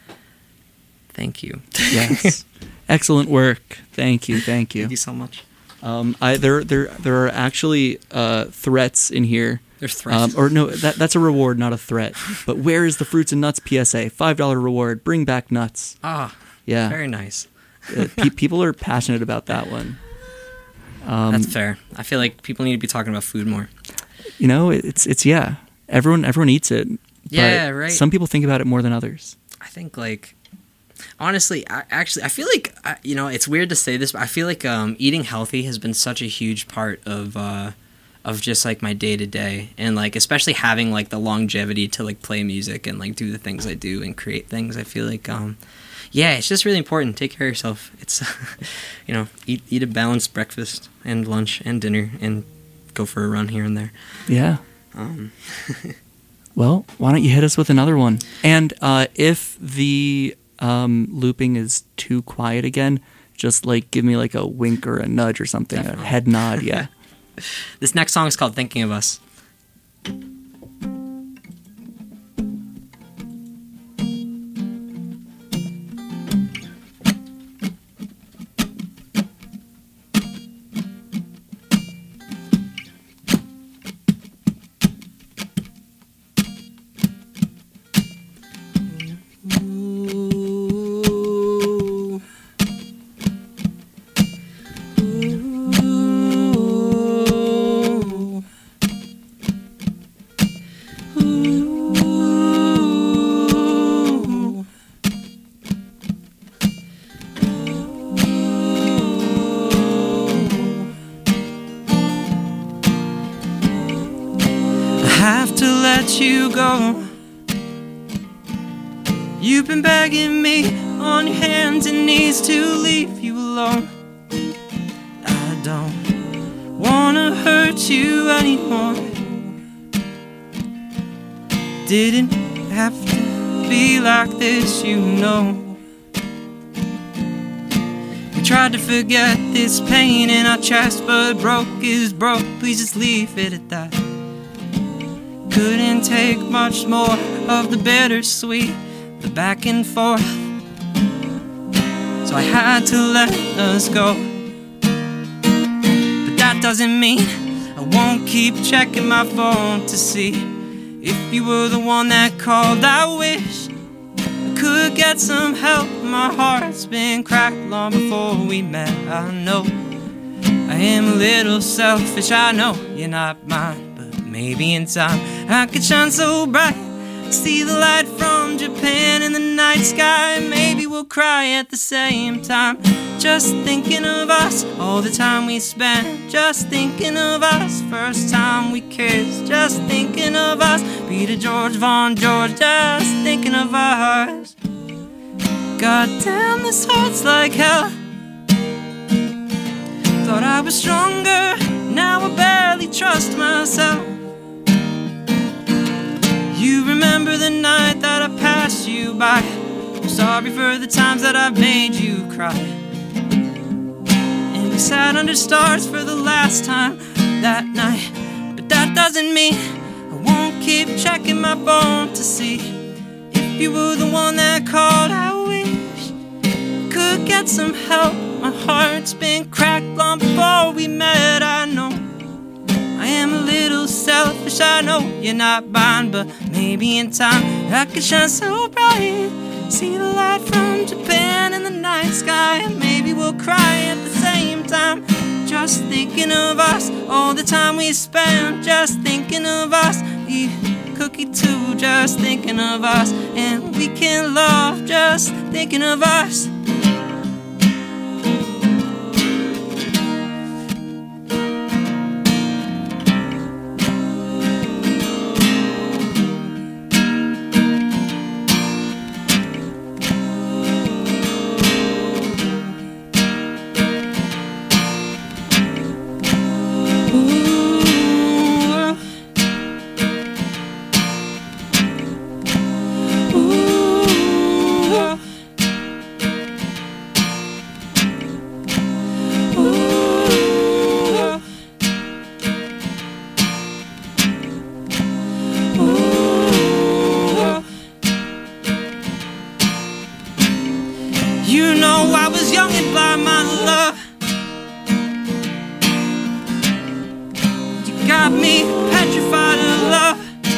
Thank you. Yes. Excellent work. Thank you. Thank you. Thank you so much. Um, I there there there are actually uh, threats in here. There's threats. Um, or no, that that's a reward, not a threat. But where is the fruits and nuts P S A? Five dollar reward. Bring back nuts. Ah, Yeah. very nice. uh, pe- people are passionate about that one. Um, That's fair. I feel like people need to be talking about food more. You know, it's it's yeah. Everyone everyone eats it. Yeah, but right. Some people think about it more than others. I think like honestly, I, actually, I feel like I, you know it's weird to say this, but I feel like um, eating healthy has been such a huge part of uh, of just like my day to day, and like especially having like the longevity to like play music and like do the things I do and create things. I feel like um, yeah, it's just really important. Take care of yourself. It's you know eat eat a balanced breakfast and lunch and dinner and go for a run here and there. Yeah. Um, Well, why don't you hit us with another one? And uh, if the um, looping is too quiet again, just like give me like a wink or a nudge or something, Definitely. a head nod. Yeah. This next song is called "Thinking of Us." Have to let you go. You've been begging me on your hands and knees to leave you alone. I don't wanna hurt you anymore. Didn't have to be like this, you know. We tried to forget this pain in our chest, but broke is broke. Please just leave it at that. Couldn't take much more of the bittersweet, the back and forth. So I had to let us go. But that doesn't mean I won't keep checking my phone to see if you were the one that called. I wish I could get some help. My heart's been cracked long before we met. I know I am a little selfish. I know you're not mine. Maybe in time I could shine so bright, see the light from Japan in the night sky. Maybe we'll cry at the same time, just thinking of us, all the time we spent. Just thinking of us, first time we kissed. Just thinking of us, Peter George, Von George. Just thinking of us. God damn, this hurts like hell. Thought I was stronger, now I barely trust myself. You remember the night that I passed you by. I'm sorry for the times that I've made you cry. And we sat under stars for the last time that night. But that doesn't mean I won't keep checking my phone to see if you were the one that called. I wish I could get some help. My heart's been cracked long before we met. I know I am a little selfish, I know you're not mine, but maybe in time I could shine so bright, See the light from Japan in the night sky, and maybe we'll cry at the same time. Just thinking of us, all the time we spend. Just thinking of us, eat cookie too. Just thinking of us, and we can love. Just thinking of us. You know I was young and blind, my love. You got me petrified of love.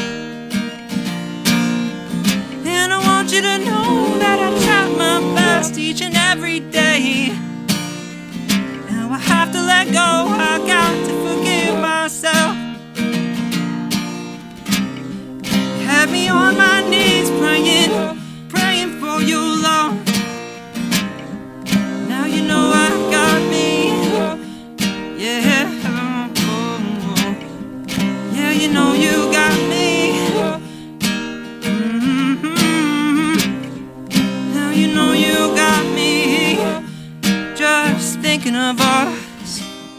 And I want you to know that I try my best each and every day. Now I have to let go, I got to forgive myself. You had me on my knees praying, praying for your love. You know I got me, yeah, yeah, you know you got me, mm-hmm. Now you know you got me, just thinking of us.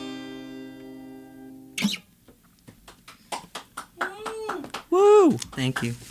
Woo! Thank you.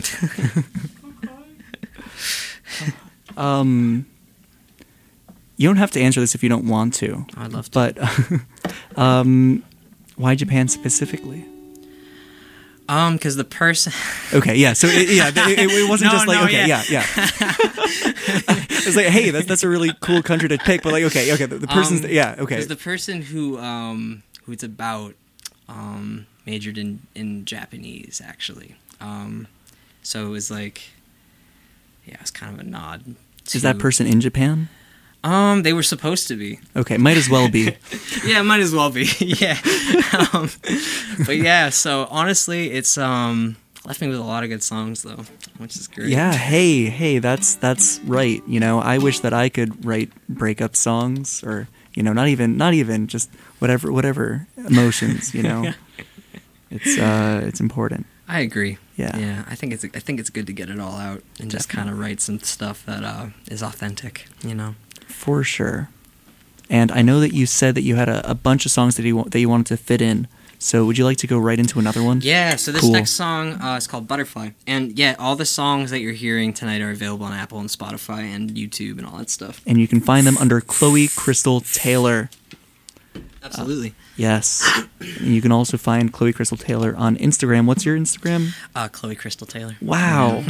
um... You don't have to answer this if you don't want to. I'd love to. But um, why Japan specifically? Um, because the person. Okay, yeah. So it, yeah, it, it wasn't No, just like no, okay, yeah. yeah, yeah. It's like, hey, that's that's a really cool country to pick, but like, okay, okay, the, the person's Um, yeah, okay. Because the person who um who it's about um majored in in Japanese actually. Um, so it was like, yeah, it was kind of a nod. To, Is that person in Japan? Um, they were supposed to be. Okay, might as well be. Yeah, might as well be. Yeah. um, but yeah, so honestly, it's um left me with a lot of good songs though, which is great. Yeah, hey, hey, that's that's right. You know, I wish that I could write breakup songs, or you know, not even not even just whatever whatever emotions. You know, it's uh it's important. I agree. Yeah. Yeah, I think it's I think it's good to get it all out and just kind of write some stuff that uh is authentic. You know. For sure. And I know that you said that you had a, a bunch of songs that you wa- that you wanted to fit in. So would you like to go right into another one? Yeah, so this Cool. next song uh, is called Butterfly. And yeah, all the songs that you're hearing tonight are available on Apple and Spotify and YouTube and all that stuff. And you can find them under Chloe Crystal Taylor. Absolutely. Uh, yes. And you can also find Chloe Crystal Taylor on Instagram. What's your Instagram? Uh, Chloe Crystal Taylor. Wow.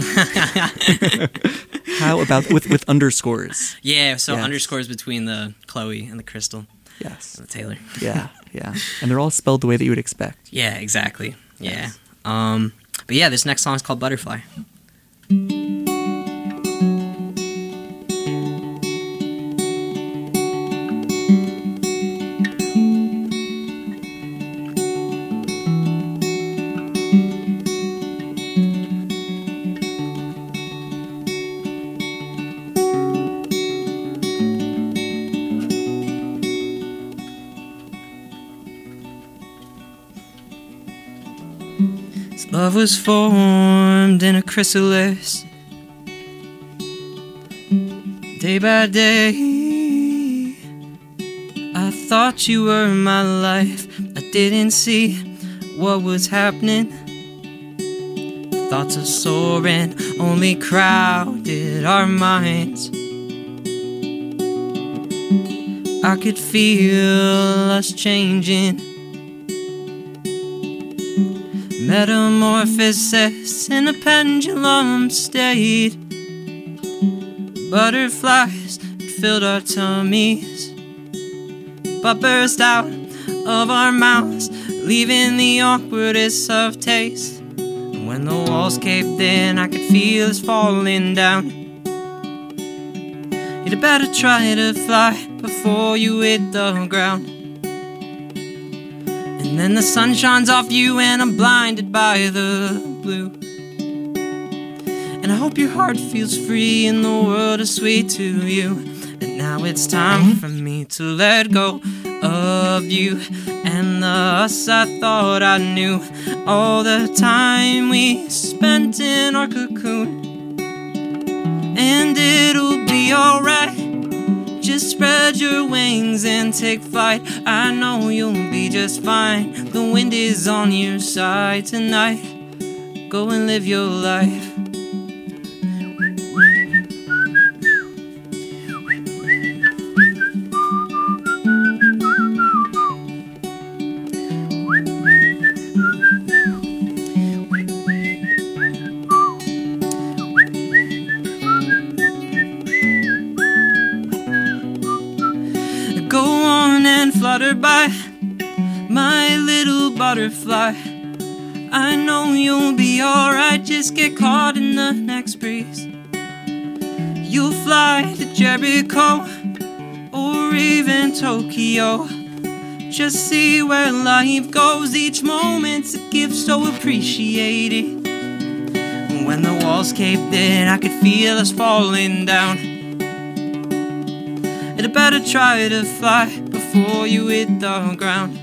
How about with, with underscores? Yeah, so Yes. underscores between the Chloe and the Crystal. Yes. And the Taylor. Yeah, yeah. And they're all spelled the way that you would expect. Yeah, exactly. Yeah. Um, but yeah, this next song is called Butterfly. Love was formed in a chrysalis. Day by day, I thought you were my life. I didn't see what was happening. Thoughts of soaring only crowded our minds. I could feel us changing. Metamorphosis in a pendulum state. Butterflies filled our tummies, but burst out of our mouths, leaving the awkwardness of taste. And when the walls caved in, I could feel us falling down. You'd better try to fly before you hit the ground. And then the sun shines off you and I'm blinded by the blue. And I hope your heart feels free and the world is sweet to you. But now it's time for me to let go of you and the us I thought I knew. All the time we spent in our cocoon. And it'll be alright. Just spread your wings and take flight. I know you'll be just fine. The wind is on your side tonight. Go and live your life. Flutter by, my little butterfly. I know you'll be alright, just get caught in the next breeze. You'll fly to Jericho or even Tokyo. Just see where life goes, each moment's a gift, so appreciate it. When the walls caved in, I could feel us falling down. You'd better try to fly before you hit the ground.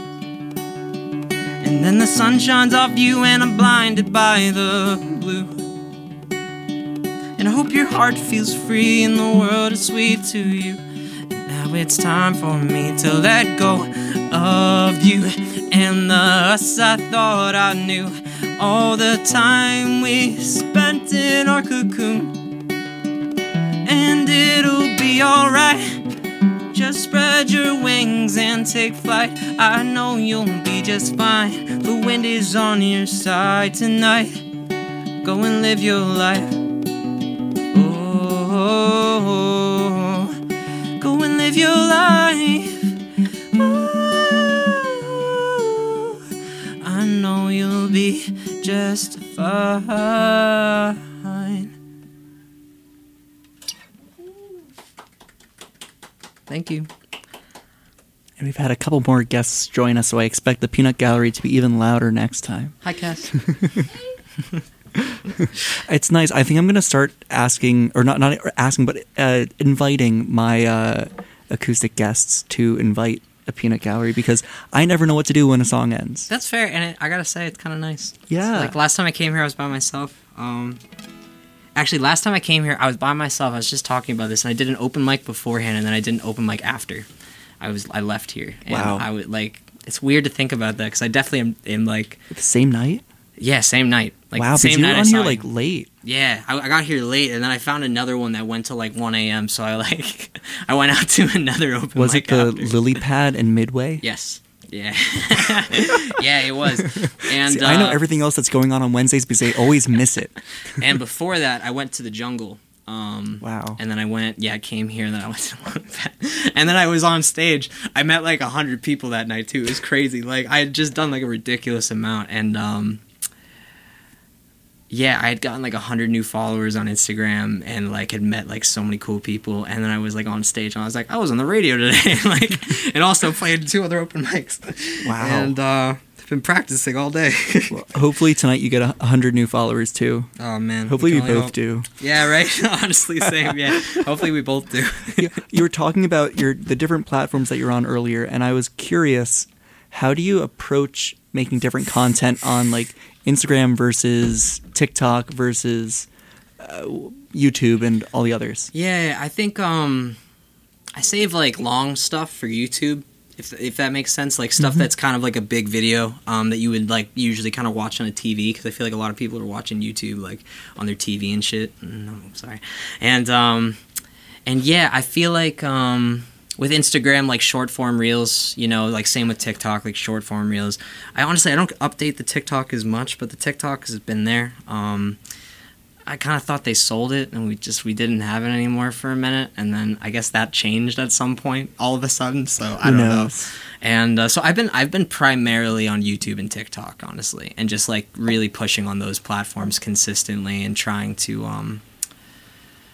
And then the sun shines off you and I'm blinded by the blue. And I hope your heart feels free and the world is sweet to you. And now it's time for me to let go of you and the us I thought I knew. All the time we spent in our cocoon. And it'll be alright. Just spread your wings and take flight. I know you'll be just fine. The wind is on your side tonight. Go and live your life. Oh, go and live your life. Ooh, I know you'll be just fine. Thank you. And we've had a couple more guests join us, so I expect the Peanut Gallery to be even louder next time. Hi, Cass. It's nice. I think I'm going to start asking, or not not asking, but uh, inviting my uh, acoustic guests to invite a Peanut Gallery, because I never know what to do when a song ends. That's fair, and it, I gotta say, it's kind of nice. Yeah. Like, last time I came here, I was by myself. Um... Actually, last time I came here, I was by myself. I was just talking about this, and I did an open mic beforehand, and then I did an open mic after. I was I left here. And wow. I would like. It's weird to think about that because I definitely am, am like the same night. Yeah, same night. Like wow, same but you night were I on saw here you. like late. Yeah, I, I got here late, and then I found another one that went to like one a.m. So I like I went out to another open was mic. Was it the after. Lily Pad in Midway? Yes. Yeah. Yeah, it was. And See, I know uh, everything else that's going on on Wednesdays because I always miss it. And before that, I went to the Jungle. Um, wow. And then I went, yeah, I came here, and then I went to the and then I was on stage. I met like a hundred people that night too. It was crazy. Like I had just done like a ridiculous amount, and um, yeah, I had gotten like a hundred new followers on Instagram, and like had met like so many cool people. And then I was like on stage, and I was like, I was on the radio today, like, and also played two other open mics. Wow. And uh, I've been practicing all day. Well, hopefully tonight you get a hundred new followers too. Oh man. Hopefully we, we both hope. do. Yeah, right. Honestly, same. Yeah. Hopefully we both do. you, you were talking about your the different platforms that you're on earlier, and I was curious, how do you approach making different content on like Instagram versus TikTok versus uh, YouTube and all the others? Yeah, I think um, I save like long stuff for YouTube, if if that makes sense. Like stuff mm-hmm. that's kind of like a big video um, that you would like usually kind of watch on a T V, because I feel like a lot of people are watching YouTube like on their T V and shit. No, I'm sorry. And um, and yeah, I feel like um. with Instagram, like short form reels, you know, like same with TikTok, like short form reels. I honestly, I don't update the TikTok as much, but the TikTok has been there. Um, I kind of thought they sold it, and we just, we didn't have it anymore for a minute. And then I guess that changed at some point all of a sudden. So I Who don't knows? know. And uh, so I've been, I've been primarily on YouTube and TikTok, honestly, and just like really pushing on those platforms consistently and trying to, um,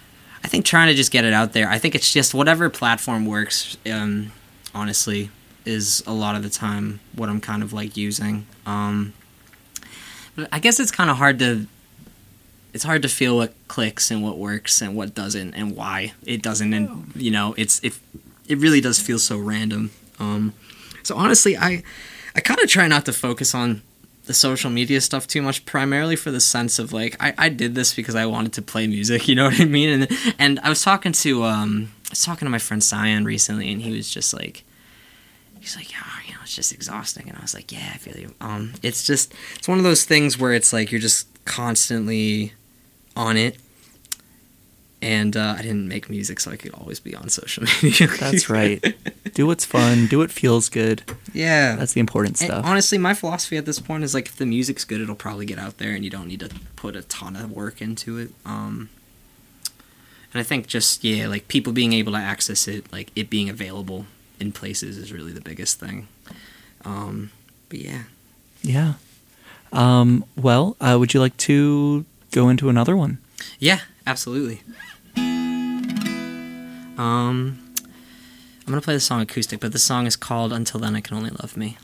I think trying to just get it out there. I think it's just whatever platform works, um, honestly, is a lot of the time what I'm kind of like using. Um, but I guess it's kind of hard to, it's hard to feel what clicks and what works and what doesn't and why it doesn't. And, you know, it's, it, it really does feel so random. Um, so honestly, I, I kind of try not to focus on the social media stuff too much, primarily for the sense of like I, I did this because I wanted to play music, you know what I mean? And and I was talking to um I was talking to my friend Cyan recently, and he was just like he's like, yeah, you know, it's just exhausting. And I was like, yeah, I feel you. Um it's just it's one of those things where it's like you're just constantly on it. And uh, I didn't make music, so I could always be on social media. That's right. Do what's fun. Do what feels good. Yeah. That's the important stuff. And honestly, my philosophy at this point is, like, if the music's good, it'll probably get out there, and you don't need to put a ton of work into it. Um, and I think just, yeah, like, people being able to access it, like, it being available in places is really the biggest thing. Um, but, yeah. Yeah. Um, well, uh, would you like to go into another one? Yeah, absolutely. Um, I'm gonna play the song acoustic, but the song is called "Until Then I Can Only Love Me."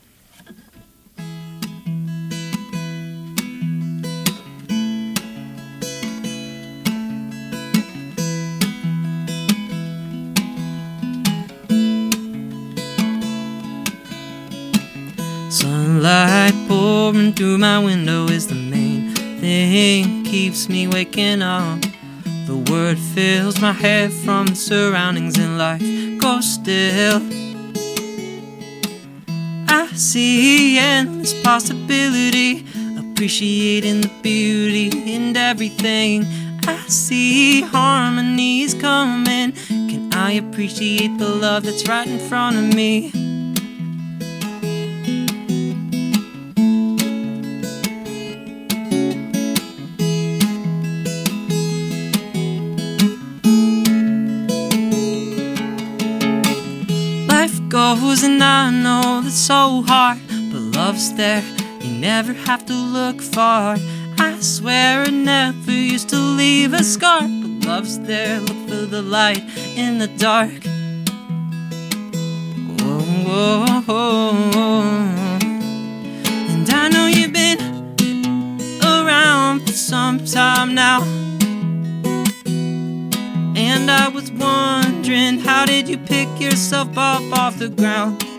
Sunlight pouring through my window is the main thing, keeps me waking up. The word fills my head from the surroundings and life goes still. I see endless possibility, appreciating the beauty in everything. I see harmonies coming. Can I appreciate the love that's right in front of me? Goes and I know that's so hard, but love's there, you never have to look far. I swear it never used to leave a scar, but love's there, look for the light in the dark. Whoa, whoa, whoa. And I know you've been around for some time now, and I was wondering, how did you pick yourself up off the ground?